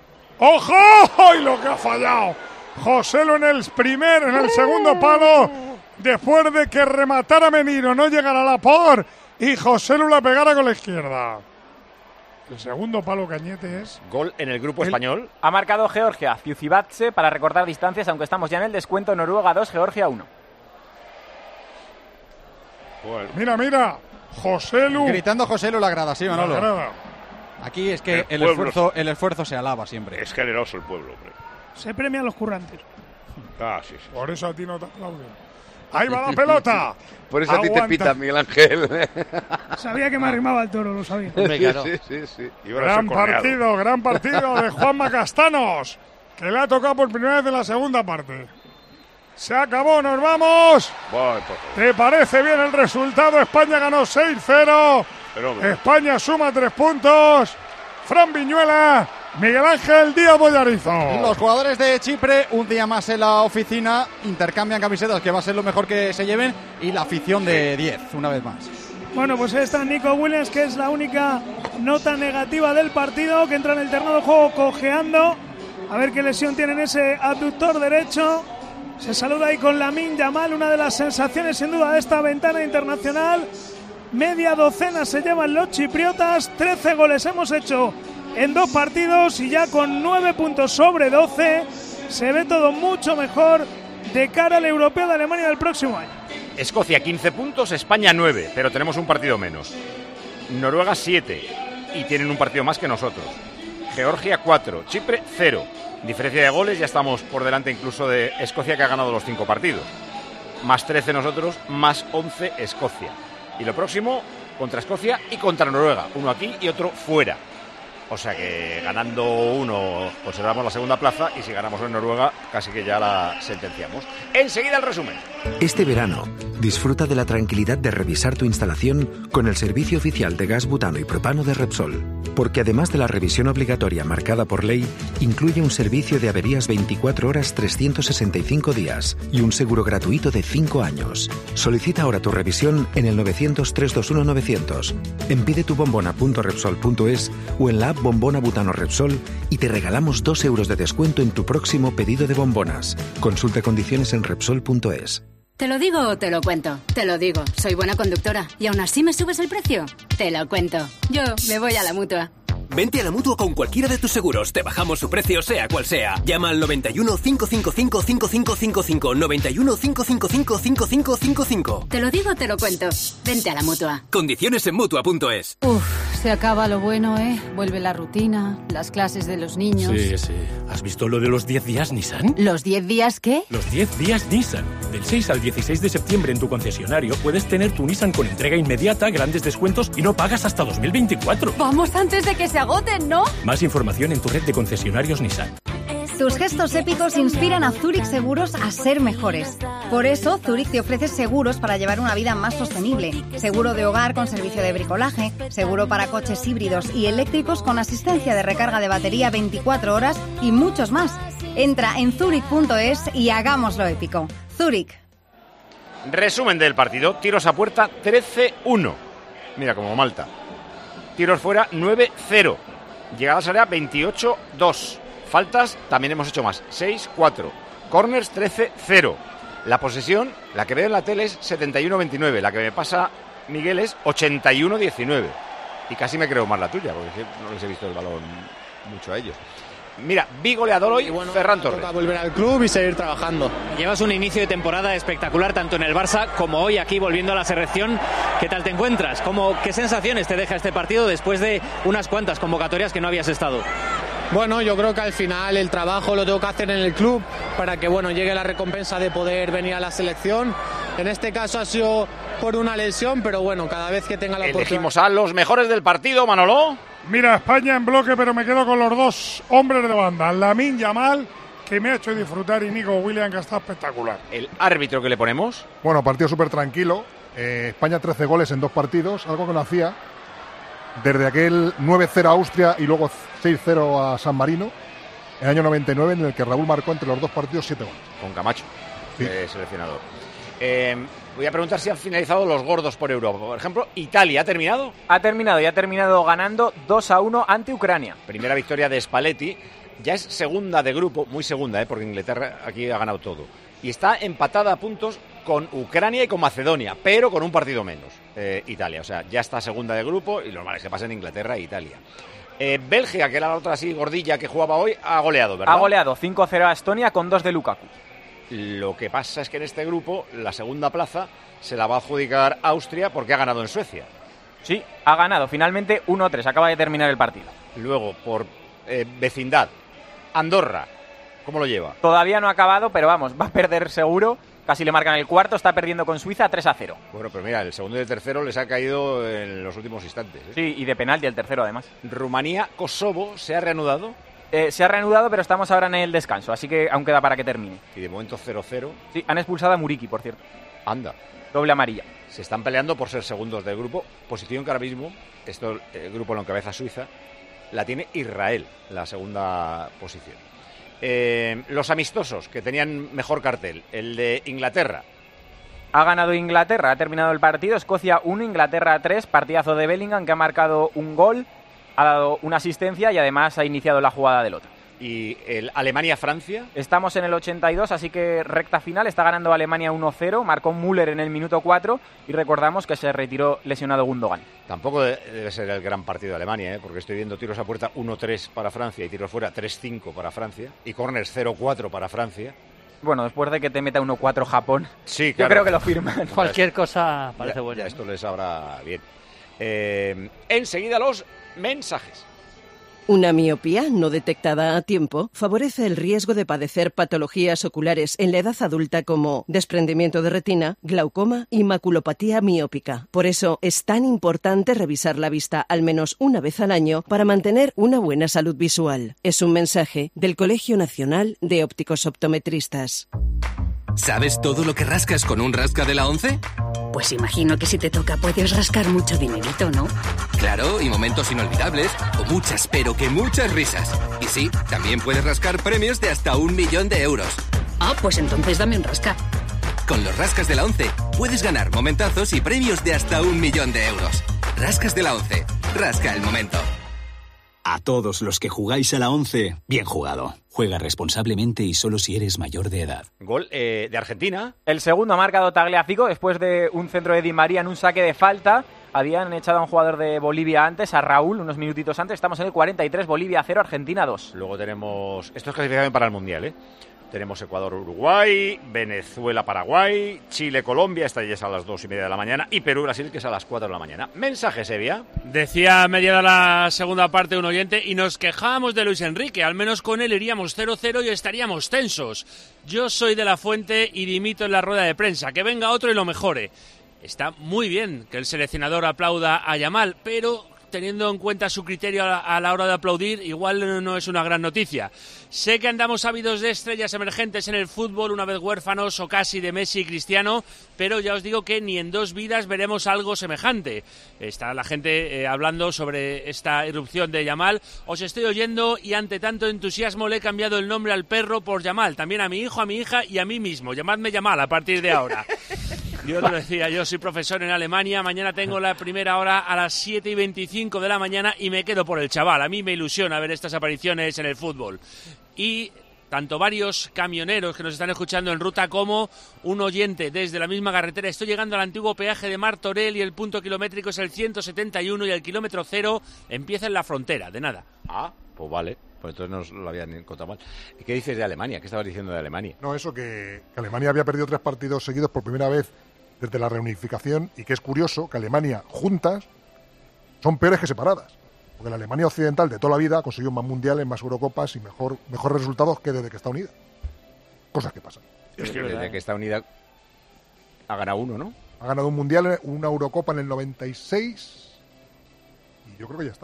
¡Ojo! ¡Y lo que ha fallado! Joselu en el segundo palo, después de que rematara Menino, no llegara a la por y Joselu la pegara con la izquierda. El segundo palo Cañete es... Gol en el grupo español. Ha marcado Georgia, Ciucibatse para recortar distancias, aunque estamos ya en el descuento. Noruega 2, Georgia 1. Bueno. Mira, Joselu. Gritando Joselu la grada, sí, Manolo. La grada. Aquí es que el esfuerzo se alaba siempre. Es generoso el pueblo, hombre. Se premian los currantes. Sí. Por eso a ti no te aplauden. Ahí va la pelota. Por eso a ti te pita, Miguel Ángel. Sabía que me arrimaba el toro, lo sabía. Sí. Gran partido de Juanma Castanos, que le ha tocado por primera vez en la segunda parte. Se acabó, nos vamos. ¿Te parece bien el resultado? España ganó 6-0. España suma 3 puntos. Fran Viñuela, Miguel Ángel Díaz Bollarizo. Los jugadores de Chipre, un día más en la oficina, intercambian camisetas, que va a ser lo mejor que se lleven, y la afición de 10, una vez más. Bueno, pues ahí está Nico Williams, que es la única nota negativa del partido, que entra en el terreno de juego cojeando. A ver qué lesión tiene en ese abductor derecho. Se saluda ahí con Lamine Yamal, una de las sensaciones sin duda de esta ventana internacional. Media docena se llevan los chipriotas, 13 goles hemos hecho en 2 partidos y ya con 9 puntos sobre 12 se ve todo mucho mejor de cara al europeo de Alemania del próximo año. Escocia 15 puntos, España 9, pero tenemos un partido menos. Noruega 7 y tienen un partido más que nosotros. Georgia 4, Chipre 0. Diferencia de goles, ya estamos por delante incluso de Escocia, que ha ganado los 5 partidos. Más 13 nosotros, más 11 Escocia. Y lo próximo, contra Escocia y contra Noruega. Uno aquí y otro fuera. O sea que ganando uno conservamos la segunda plaza, y si ganamos en Noruega casi que ya la sentenciamos. Enseguida el resumen. Este verano, disfruta de la tranquilidad de revisar tu instalación con el servicio oficial de gas butano y propano de Repsol. Porque además de la revisión obligatoria marcada por ley, incluye un servicio de averías 24 horas 365 días y un seguro gratuito de 5 años. Solicita ahora tu revisión en el 900-321-900, en pidetubombona.repsol.es o en la app Bombona Butano Repsol, y te regalamos 2 euros de descuento en tu próximo pedido de bombonas. Consulta condiciones en Repsol.es. ¿Te lo digo o te lo cuento? Te lo digo, soy buena conductora. ¿Y aún así me subes el precio? Te lo cuento. Yo me voy a la Mutua. Vente a la Mutua con cualquiera de tus seguros. Te bajamos su precio, sea cual sea. Llama al 91 555 5555. 91 555 5555. Te lo digo, te lo cuento. Vente a la Mutua. Condiciones en Mutua.es. Se acaba lo bueno, ¿eh? Vuelve la rutina, las clases de los niños. Sí. ¿Has visto lo de los 10 días Nissan? ¿Los 10 días qué? Los 10 días Nissan. Del 6 al 16 de septiembre en tu concesionario puedes tener tu Nissan con entrega inmediata, grandes descuentos y no pagas hasta 2024. Vamos antes de que se agoten, ¿no? Más información en tu red de concesionarios Nissan. Tus gestos épicos inspiran a Zurich Seguros a ser mejores. Por eso, Zurich te ofrece seguros para llevar una vida más sostenible. Seguro de hogar con servicio de bricolaje, seguro para coches híbridos y eléctricos con asistencia de recarga de batería 24 horas y muchos más. Entra en zurich.es y hagámoslo épico. Zurich. Resumen del partido. Tiros a puerta 13-1. Mira, como Malta. Tiros fuera 9-0. Llegadas al área 28-2. Faltas, también hemos hecho más, 6-4. Corners, 13-0. La posesión, la que veo en la tele es 71-29. La que me pasa Miguel es 81-19. Y casi me creo más la tuya, porque no les he visto el balón mucho a ellos. Mira, vi goleador hoy, Ferran Torres. Toca volver al club y seguir trabajando. Llevas un inicio de temporada espectacular, tanto en el Barça como hoy aquí volviendo a la selección. ¿Qué tal te encuentras? ¿Qué sensaciones te deja este partido después de unas cuantas convocatorias que no habías estado? Bueno, yo creo que al final el trabajo lo tengo que hacer en el club para que llegue la recompensa de poder venir a la selección. En este caso ha sido por una lesión, pero cada vez que tenga la oportunidad. Elegimos a los mejores del partido, Manolo. Mira, España en bloque, pero me quedo con los dos hombres de banda. Lamine Yamal, que me ha hecho disfrutar, y Nico Williams, que está espectacular. ¿El árbitro que le ponemos? Bueno, partido súper tranquilo. España 13 goles en 2 partidos, algo que no hacía desde aquel 9-0 a Austria y luego 6-0 a San Marino, en el año 99, en el que Raúl marcó entre los 2 partidos 7 goles. Con Camacho, seleccionador. Voy a preguntar si han finalizado los gordos por Europa. Por ejemplo, Italia, ¿ha terminado? Ha terminado ganando 2-1 ante Ucrania. Primera victoria de Spalletti. Ya es segunda de grupo, muy segunda, porque Inglaterra aquí ha ganado todo. Y está empatada a puntos con Ucrania y con Macedonia, pero con un partido menos, Italia. O sea, ya está segunda de grupo y lo normal es que pasen Inglaterra e Italia. Bélgica, que era la otra así gordilla que jugaba hoy, ha goleado, ¿verdad? Ha goleado 5-0 a Estonia con 2 de Lukaku. Lo que pasa es que en este grupo la segunda plaza se la va a adjudicar Austria porque ha ganado en Suecia. Sí, ha ganado finalmente 1-3, acaba de terminar el partido. Luego, por vecindad, Andorra, ¿cómo lo lleva? Todavía no ha acabado, pero vamos, va a perder seguro. Casi le marcan el cuarto, está perdiendo con Suiza 3-0. Bueno, pero mira, el segundo y el tercero les ha caído en los últimos instantes. Sí, y de penalti el tercero además. Rumanía, Kosovo, ¿se ha reanudado? Se ha reanudado, pero estamos ahora en el descanso, así que aún queda para que termine. Y de momento 0-0. Sí, han expulsado a Muriqui, por cierto. Anda. Doble amarilla. Se están peleando por ser segundos del grupo, posición que ahora mismo, el grupo lo encabeza Suiza, la tiene Israel, la segunda posición. Los amistosos, que tenían mejor cartel, el de Inglaterra. Ha ganado Inglaterra, ha terminado el partido, Escocia 1, Inglaterra 3, partidazo de Bellingham, que ha marcado un gol, ha dado una asistencia y además ha iniciado la jugada del otro. ¿Y el Alemania-Francia? Estamos en el 82, así que recta final, está ganando Alemania 1-0, marcó Müller en el minuto 4 y recordamos que se retiró lesionado Gundogan. Tampoco debe ser el gran partido de Alemania, porque estoy viendo tiros a puerta 1-3 para Francia y tiros fuera 3-5 para Francia y corners 0-4 para Francia. Bueno, después de que te meta 1-4 Japón, sí, claro. Yo creo que lo firman. Cualquier cosa parece bueno. Ya esto les sabrá bien. Enseguida los mensajes. Una miopía no detectada a tiempo favorece el riesgo de padecer patologías oculares en la edad adulta como desprendimiento de retina, glaucoma y maculopatía miópica. Por eso es tan importante revisar la vista al menos una vez al año para mantener una buena salud visual. Es un mensaje del Colegio Nacional de Ópticos Optometristas. ¿Sabes todo lo que rascas con un rasca de la 11? Pues imagino que si te toca puedes rascar mucho dinerito, ¿no? Claro, y momentos inolvidables, o muchas, pero que muchas risas. Y sí, también puedes rascar premios de hasta 1 millón de euros. Ah, pues entonces dame un rasca. Con los rascas de la 11 puedes ganar momentazos y premios de hasta 1 millón de euros. Rascas de la 11. Rasca el momento. A todos los que jugáis a la 11, bien jugado. Juega responsablemente y solo si eres mayor de edad. Gol de Argentina. El segundo ha marcado Tagliafico después de un centro de Di María en un saque de falta. Habían echado a un jugador de Bolivia antes, a Raúl, unos minutitos antes. Estamos en el 43, Bolivia 0, Argentina 2. Luego tenemos... Esto es clasificación para el Mundial, ¿eh? Tenemos Ecuador-Uruguay, Venezuela-Paraguay, Chile-Colombia, esta ya es a las 2:30 de la mañana, y Perú-Brasil, que es a las 4 de la mañana. Mensaje, Sevilla. Decía mediada la segunda parte un oyente, y nos quejábamos de Luis Enrique, al menos con él iríamos 0-0 y estaríamos tensos. Yo soy de la Fuente y dimito en la rueda de prensa, que venga otro y lo mejore. Está muy bien que el seleccionador aplauda a Yamal, pero teniendo en cuenta su criterio a la hora de aplaudir, igual no es una gran noticia. Sé que andamos ávidos de estrellas emergentes en el fútbol, una vez huérfanos o casi de Messi y Cristiano, pero ya os digo que ni en 2 vidas veremos algo semejante. Está la gente hablando sobre esta irrupción de Yamal. Os estoy oyendo y ante tanto entusiasmo le he cambiado el nombre al perro por Yamal, también a mi hijo, a mi hija y a mí mismo. Llamadme Yamal a partir de ahora. Yo te lo decía, yo soy profesor en Alemania, mañana tengo la primera hora a las 7:25 de la mañana y me quedo por el chaval. A mí me ilusiona ver estas apariciones en el fútbol. Y tanto varios camioneros que nos están escuchando en ruta como un oyente desde la misma carretera. Estoy llegando al antiguo peaje de Martorell y el punto kilométrico es el 171 y el kilómetro 0 empieza en la frontera, de nada. Ah, pues vale. Pues entonces no lo habían encontrado mal. ¿Y qué dices de Alemania? ¿Qué estabas diciendo de Alemania? No, eso, que Alemania había perdido 3 partidos seguidos por primera vez desde la reunificación, y que es curioso que Alemania juntas son peores que separadas. Porque la Alemania occidental de toda la vida ha conseguido más mundiales, más Eurocopas y mejores resultados que desde que está unida. Cosas que pasan. Es que desde que está unida ha ganado uno, ¿no? Ha ganado un mundial, una Eurocopa en el 96 y yo creo que ya está.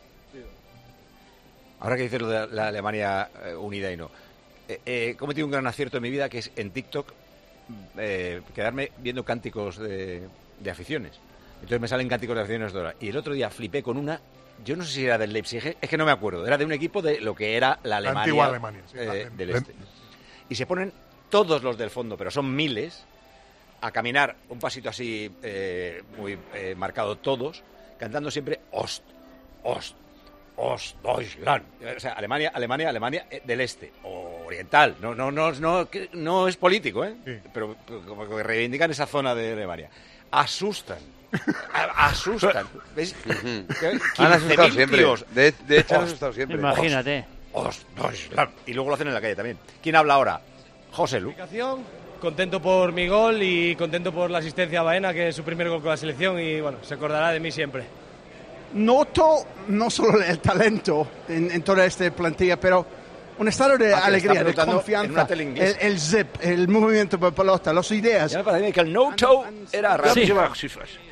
Ahora que dices lo de la Alemania unida y no. He cometido un gran acierto en mi vida, que es en TikTok quedarme viendo cánticos de aficiones. Entonces me salen cánticos de aficiones de ahora. Y el otro día flipé con una, yo no sé si era del Leipzig, es que no me acuerdo, era de un equipo de lo que era la Alemania, antigua Alemania, sí, del este. Y se ponen todos los del fondo, pero son miles, a caminar un pasito así muy marcado todos, cantando siempre Ost, Ost, Ostdeutschland. O sea, Alemania del este, oriental. No es político, ¿eh? Sí. Pero como que reivindican esa zona de Alemania. Asustan. ¿Ves? Han asustado siempre. De hecho, han asustado siempre. Imagínate. Ostdeutschland. Y luego lo hacen en la calle también. ¿Quién habla ahora? José Lu. Contento por mi gol y contento por la asistencia a Baena, que es su primer gol con la selección, y bueno, se acordará de mí siempre. Noto no solo el talento en toda esta plantilla, pero un estado de alegría, de confianza, el zip, el movimiento de pelota, las ideas. Ya me parece que el no-toe era rápido. Sí.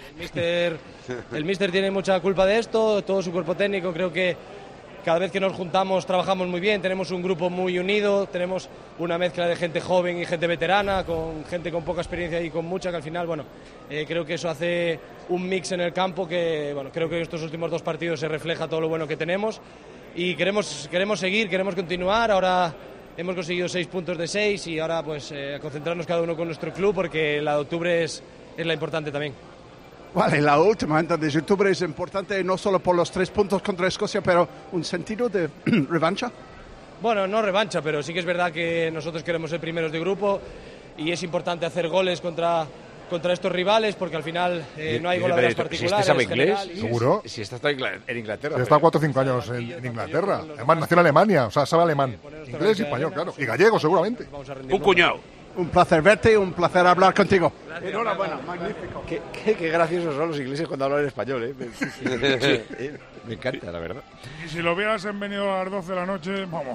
El míster tiene mucha culpa de esto, todo su cuerpo técnico. Creo que cada vez que nos juntamos trabajamos muy bien, tenemos un grupo muy unido, tenemos una mezcla de gente joven y gente veterana, con gente con poca experiencia y con mucha, que al final, bueno, creo que eso hace un mix en el campo que, bueno, creo que en estos últimos 2 partidos se refleja todo lo bueno que tenemos y queremos seguir, queremos continuar. Ahora hemos conseguido 6 puntos de 6 y ahora pues a concentrarnos cada uno con nuestro club, porque la de octubre es la importante también. Vale, la última, entonces, octubre es importante no solo por los 3 puntos contra Escocia, pero un sentido de revancha. Bueno, no revancha, pero sí que es verdad que nosotros queremos ser primeros de grupo y es importante hacer goles contra estos rivales, porque al final no hay goleadores particulares. ¿Si sabe inglés? ¿Seguro? Si está en Inglaterra. Si está 4 o 5 años en Inglaterra. Además, nació en Alemania, o sea, sabe alemán. Inglés y español, claro. Y gallego, seguramente. Un cuñado. Un placer verte, un placer hablar contigo. Enhorabuena, magnífico. Qué graciosos son los ingleses cuando hablan español, ¿eh? Me encanta, la verdad. Y si lo hubieras venido a las 12 de la noche, vamos.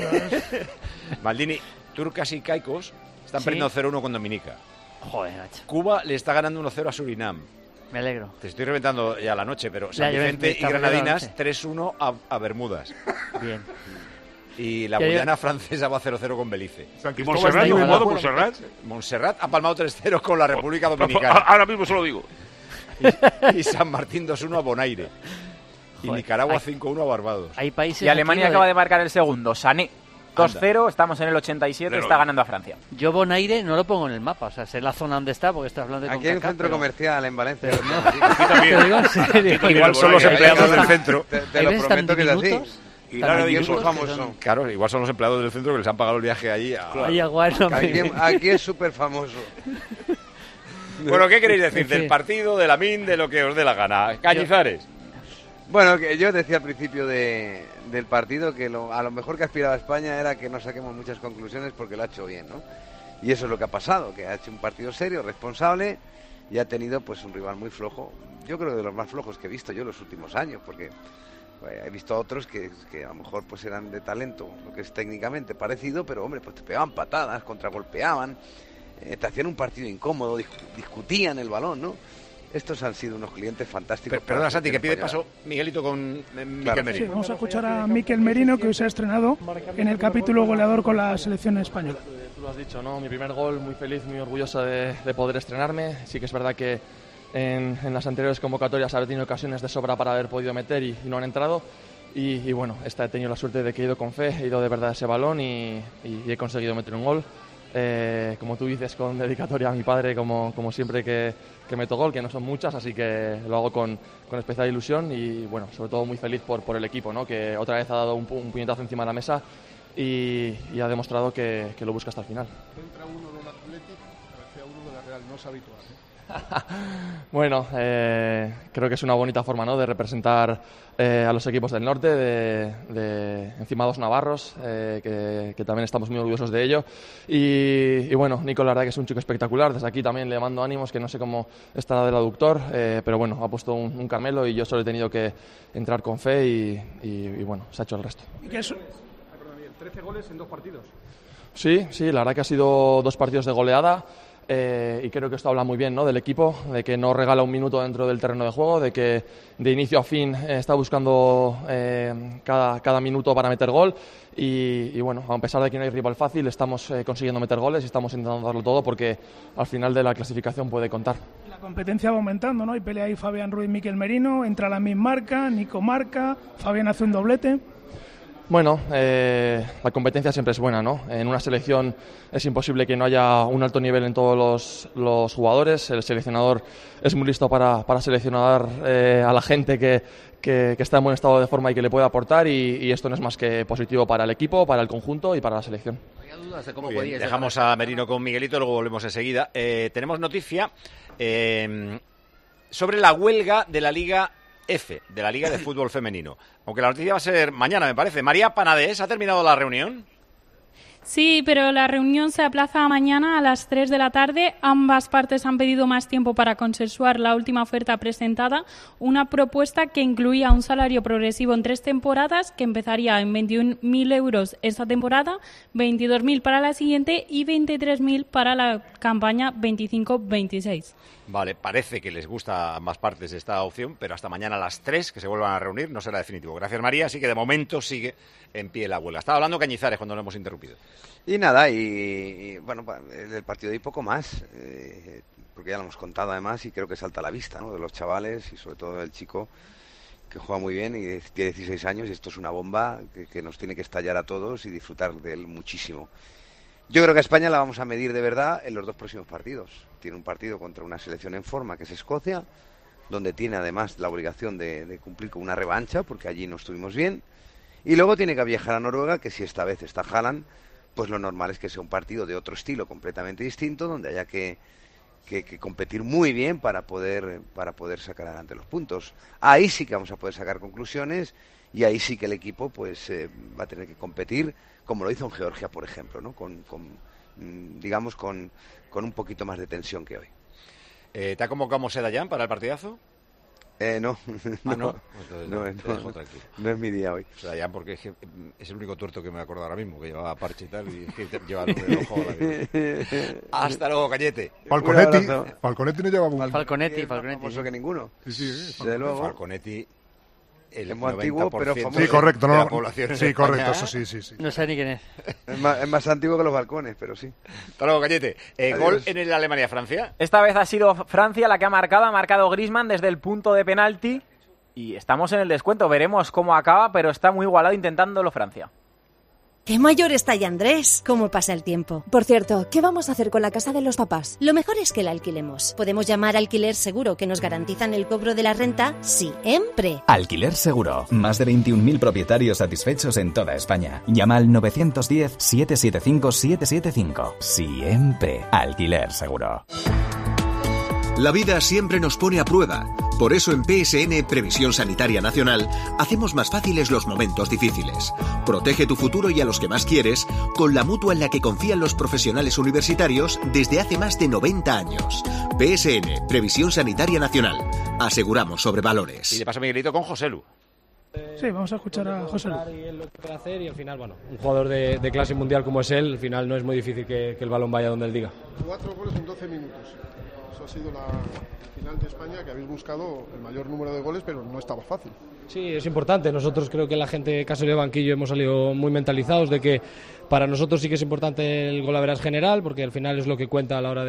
Maldini, Turcas y Caicos están perdiendo 0-1 con Dominica. Joder, macho. Cuba le está ganando 1-0 a Surinam. Me alegro. Te estoy reventando ya la noche, pero San Vicente y Granadinas 3-1 a Bermudas. Bien. Y la Guyana francesa va 0-0 con Belice. ¿Y Montserrat? Montserrat ha palmado 3-0 con la República Dominicana. Ahora mismo se lo digo. Y San Martín 2-1 a Bonaire. Y Nicaragua 5-1 a Barbados. Hay países. Y Alemania acaba de marcar el segundo. Sané 2-0, estamos en el 87, está ganando a Francia. Yo Bonaire no lo pongo en el mapa, o sea, sé la zona donde está, porque estás hablando de aquí hay un centro comercial en Valencia. Pero no. Igual son los empleados del centro. Te lo prometo que es así. Y claro, y son famosos. Claro, igual son los empleados del centro que les han pagado el viaje allí. Aquí es súper famoso. Bueno, ¿qué queréis decir? ¿Del partido, de la MIN, de lo que os dé la gana? Cañizares. Bueno, que yo decía al principio del partido que a lo mejor que aspiraba España era que no saquemos muchas conclusiones porque lo ha hecho bien, ¿no? Y eso es lo que ha pasado, que ha hecho un partido serio, responsable, y ha tenido pues un rival muy flojo. Yo creo de los más flojos que he visto yo en los últimos años, porque he visto a otros que a lo mejor pues eran de talento, lo que es técnicamente parecido, pero hombre, pues te pegaban patadas, contragolpeaban, te hacían un partido incómodo, discutían el balón, ¿no? Estos han sido unos clientes fantásticos. Perdona, Santi, que pide paso Miguelito con Miquel Merino. Sí, vamos a escuchar a Miquel Merino, que hoy se ha estrenado en el capítulo goleador con la selección española. Tú lo has dicho, ¿no? Mi primer gol, muy feliz, muy orgulloso de poder estrenarme. Sí que es verdad que en las anteriores convocatorias había tenido ocasiones de sobra para haber podido meter y no han entrado. Y bueno, esta he tenido la suerte de que he ido con fe, he ido de verdad a ese balón y he conseguido meter un gol. Como tú dices, con dedicatoria a mi padre, como siempre que meto gol, que no son muchas, así que lo hago con especial ilusión y bueno, sobre todo muy feliz por el equipo, ¿no? Que otra vez ha dado un puñetazo encima de la mesa y ha demostrado que lo busca hasta el final. Entra uno del Athletic, parecía uno de la Real, no es habitual, ¿eh? Bueno, creo que es una bonita forma, ¿no?, de representar a los equipos del norte, de encima dos navarros, que también estamos muy orgullosos de ello. Y bueno, Nico, la verdad que es un chico espectacular. Desde aquí también le mando ánimos, que no sé cómo estará del aductor, pero bueno, ha puesto un Carmelo y yo solo he tenido que entrar con fe y bueno, se ha hecho el resto. ¿Y qué es? 13 goles en 2 partidos. Sí, la verdad que ha sido 2 partidos de goleada. Y creo que esto habla muy bien, ¿no?, del equipo, de que no regala un minuto dentro del terreno de juego, de que de inicio a fin está buscando cada minuto para meter gol y bueno, a pesar de que no hay rival fácil, estamos consiguiendo meter goles y estamos intentando darlo todo porque al final de la clasificación puede contar. La competencia va aumentando, ¿no? Y pelea ahí Fabián Ruiz, Miquel Merino, entra la misma marca, Nico marca, Fabián hace un doblete. Bueno, la competencia siempre es buena, ¿no? En una selección es imposible que no haya un alto nivel en todos los jugadores. El seleccionador es muy listo para seleccionar a la gente que está en buen estado de forma y que le puede aportar y esto no es más que positivo para el equipo, para el conjunto y para la selección. Bien, dejamos a Merino con Miguelito, luego volvemos enseguida. Tenemos noticia sobre la huelga de la Liga F, de la Liga de Fútbol Femenino. Aunque la noticia va a ser mañana, me parece. María Panadés, ¿ha terminado la reunión? Sí, pero la reunión se aplaza a mañana a las 3 de la tarde. Ambas partes han pedido más tiempo para consensuar la última oferta presentada, una propuesta que incluía un salario progresivo en 3 temporadas, que empezaría en 21.000 euros esta temporada, 22.000 para la siguiente y 23.000 para la campaña 25-26. Vale, parece que les gusta a ambas partes esta opción, pero hasta mañana a las 3 que se vuelvan a reunir no será definitivo. Gracias, María. Así que de momento sigue en pie la huelga. Estaba hablando Cañizares cuando lo hemos interrumpido. Y nada, y bueno, el partido de hoy poco más, porque ya lo hemos contado además y creo que salta a la vista, ¿no?, de los chavales y sobre todo del chico que juega muy bien y tiene 16 años y esto es una bomba que nos tiene que estallar a todos y disfrutar de él muchísimo. Yo creo que a España la vamos a medir de verdad en los 2 próximos partidos. Tiene un partido contra una selección en forma, que es Escocia, donde tiene además la obligación de cumplir con una revancha, porque allí no estuvimos bien. Y luego tiene que viajar a Noruega, que si esta vez está Haaland, pues lo normal es que sea un partido de otro estilo, completamente distinto, donde haya que competir muy bien para poder sacar adelante los puntos. Ahí sí que vamos a poder sacar conclusiones y ahí sí que el equipo pues va a tener que competir como lo hizo en Georgia, por ejemplo, ¿no? Con un poquito más de tensión que hoy. ¿Te ha convocado Mosé Dayan para el partidazo? No. No es mi día hoy. O sea, ya porque es el único tuerto que me acuerdo ahora mismo, que llevaba parche y tal, y que lleva el nombre de ojo a la vida. Hasta luego, Cañete. Falconetti no llevaba un... Falconetti. Más famoso que ninguno. Sí. De luego. Falconetti, el muy antiguo, pero famoso. Sí, correcto. De la población sí, correcto, eso sí. No sé ni quién es. Es más antiguo que los balcones, pero sí. Hasta luego, Cañete. Gol en el Alemania-Francia. Esta vez ha sido Francia la que ha marcado Griezmann desde el punto de penalti y estamos en el descuento. Veremos cómo acaba, pero está muy igualado intentándolo Francia. ¡Qué mayor está ya Andrés! ¿Cómo pasa el tiempo? Por cierto, ¿qué vamos a hacer con la casa de los papás? Lo mejor es que la alquilemos. Podemos llamar a Alquiler Seguro, que nos garantizan el cobro de la renta siempre. Alquiler Seguro. Más de 21.000 propietarios satisfechos en toda España. Llama al 910-775-775. Siempre. Alquiler Seguro. La vida siempre nos pone a prueba. Por eso en PSN Previsión Sanitaria Nacional hacemos más fáciles los momentos difíciles. Protege tu futuro y a los que más quieres con la mutua en la que confían los profesionales universitarios desde hace más de 90 años. PSN Previsión Sanitaria Nacional. Aseguramos sobre valores. Y le paso a Miguelito con Joselu. Sí, vamos a escuchar a José. Y al final, bueno, un jugador de clase mundial como es él, al final no es muy difícil que el balón vaya donde él diga. 4 goles en 12 minutos. Eso ha sido la final de España, que habéis buscado el mayor número de goles, pero no estaba fácil. Sí, es importante. Nosotros creo que la gente, caso de banquillo, hemos salido muy mentalizados de que para nosotros sí que es importante el golaveraje general, porque al final es lo que cuenta a la hora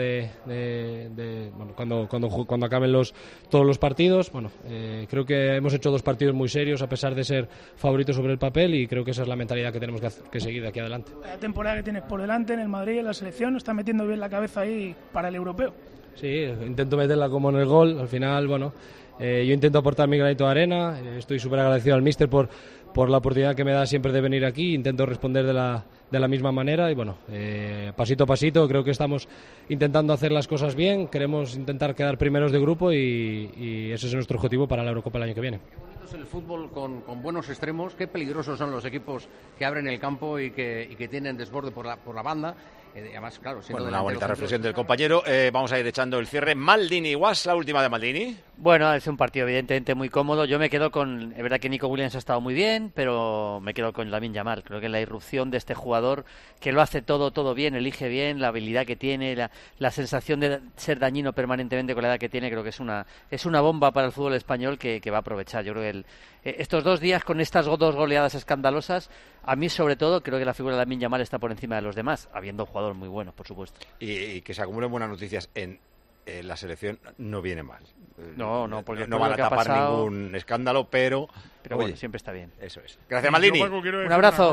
cuando acaben todos los partidos. Bueno, creo que hemos hecho 2 partidos muy serios a pesar de ser favoritos sobre el papel, y creo que esa es la mentalidad que tenemos que seguir de aquí adelante. La temporada que tienes por delante en el Madrid, en la selección, está metiendo bien la cabeza ahí para el europeo. Sí, intento meterla como en el gol. Al final, bueno, yo intento aportar mi granito de arena. Estoy súper agradecido al míster por la oportunidad que me da siempre de venir aquí. Intento responder de la misma manera y bueno, pasito a pasito creo que estamos intentando hacer las cosas bien. Queremos intentar quedar primeros de grupo y ese es nuestro objetivo para la Eurocopa el año que viene. El fútbol con buenos extremos, qué peligrosos son los equipos que abren el campo y que tienen desborde por la banda. Además, claro, bueno, una bonita reflexión del compañero. Vamos a ir echando el cierre. Maldini, Guas, la última de Maldini. Bueno, es un partido evidentemente muy cómodo. Yo me quedo con... Es verdad que Nico Williams ha estado muy bien, pero me quedo con Lamine Yamal. Creo que la irrupción de este jugador, que lo hace todo bien, elige bien, la habilidad que tiene, la sensación de ser dañino permanentemente con la edad que tiene, creo que es una bomba para el fútbol español que va a aprovechar. Yo creo que estos 2 días con estas 2 goleadas escandalosas, a mí sobre todo creo que la figura de Lamine Yamal está por encima de los demás, habiendo jugador muy bueno, por supuesto. Y que se acumulen buenas noticias en la selección no viene mal. No, porque no van a tapar ningún escándalo, pero bueno, siempre está bien. Eso es. Gracias, Maldini. Un abrazo.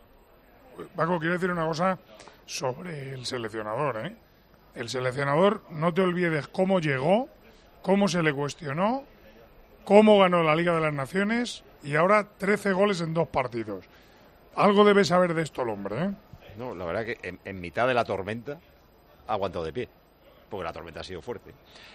Paco, quiero decir una cosa sobre el seleccionador, ¿eh? El seleccionador, no te olvides cómo llegó, cómo se le cuestionó, cómo ganó la Liga de las Naciones y ahora 13 goles en 2 partidos. Algo debe saber de esto el hombre, ¿eh? No, la verdad que en mitad de la tormenta ha aguantado de pie, porque la tormenta ha sido fuerte.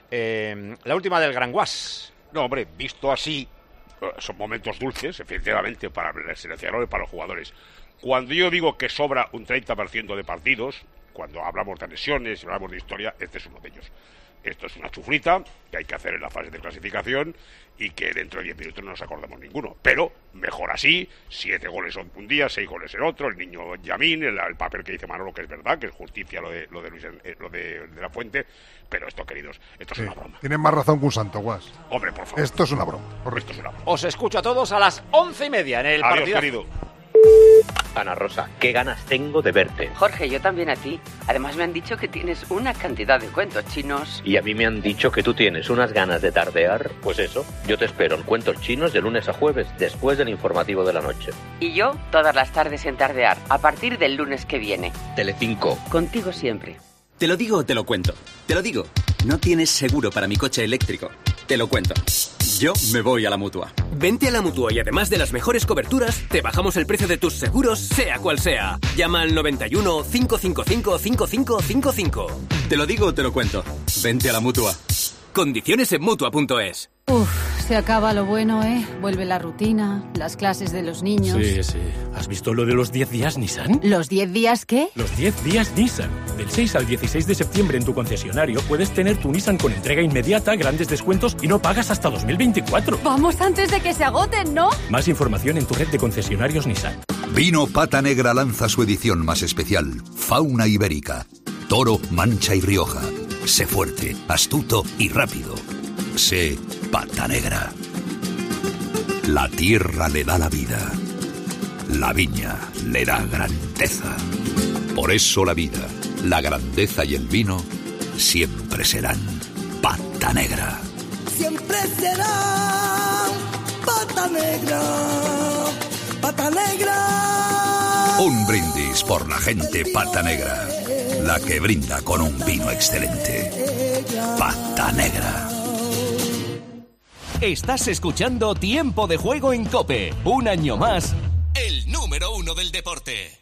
La última del Gran Guas. No, hombre, visto así, son momentos dulces, efectivamente, para el seleccionador y para los jugadores. Cuando yo digo que sobra un 30% de partidos, cuando hablamos de lesiones y hablamos de historia, este es uno de ellos. Esto es una chuflita que hay que hacer en la fase de clasificación y que dentro de 10 minutos no nos acordamos ninguno. Pero mejor así, 7 goles un día, 6 goles en otro, el niño Yamín, el papel que dice Manolo, que es verdad, que es justicia lo de Luis, lo de la Fuente, pero esto, queridos, esto es una broma. Tienes más razón que un santo, Guas. Hombre, por favor. Esto es una broma. Esto es una broma. Os escucho a todos a las 11:30 en el Adiós, partido. Querido. Ana Rosa, qué ganas tengo de verte. Jorge, yo también a ti. Además me han dicho que tienes una cantidad de cuentos chinos. Y a mí me han dicho que tú tienes unas ganas de tardear. Pues eso, yo te espero en Cuentos Chinos de lunes a jueves, después del informativo de la noche. Y yo, todas las tardes en Tardear, a partir del lunes que viene. Telecinco. Contigo siempre. ¿Te lo digo o te lo cuento? Te lo digo. No tienes seguro para mi coche eléctrico. Te lo cuento. Yo me voy a la Mutua. Vente a la Mutua y además de las mejores coberturas, te bajamos el precio de tus seguros, sea cual sea. Llama al 91 555 5555. Te lo digo o te lo cuento. Vente a la Mutua. Condiciones en Mutua.es. Se acaba lo bueno, ¿eh? Vuelve la rutina, las clases de los niños. Sí. ¿Has visto lo de los 10 días Nissan? ¿Los 10 días qué? Los 10 días Nissan. Del 6 al 16 de septiembre en tu concesionario puedes tener tu Nissan con entrega inmediata, grandes descuentos y no pagas hasta 2024. Vamos antes de que se agoten, ¿no? Más información en tu red de concesionarios Nissan. Vino Pata Negra lanza su edición más especial, Fauna Ibérica. Toro, Mancha y Rioja. Sé fuerte, astuto y rápido. Sé Pata Negra. La tierra le da la vida. La viña le da grandeza. Por eso la vida, la grandeza y el vino siempre serán Pata Negra. Siempre serán Pata Negra. Pata Negra. Un brindis por la gente Pata Negra. La que brinda con un vino excelente. Pata Negra. Estás escuchando Tiempo de Juego en COPE. Un año más, el número 1 del deporte.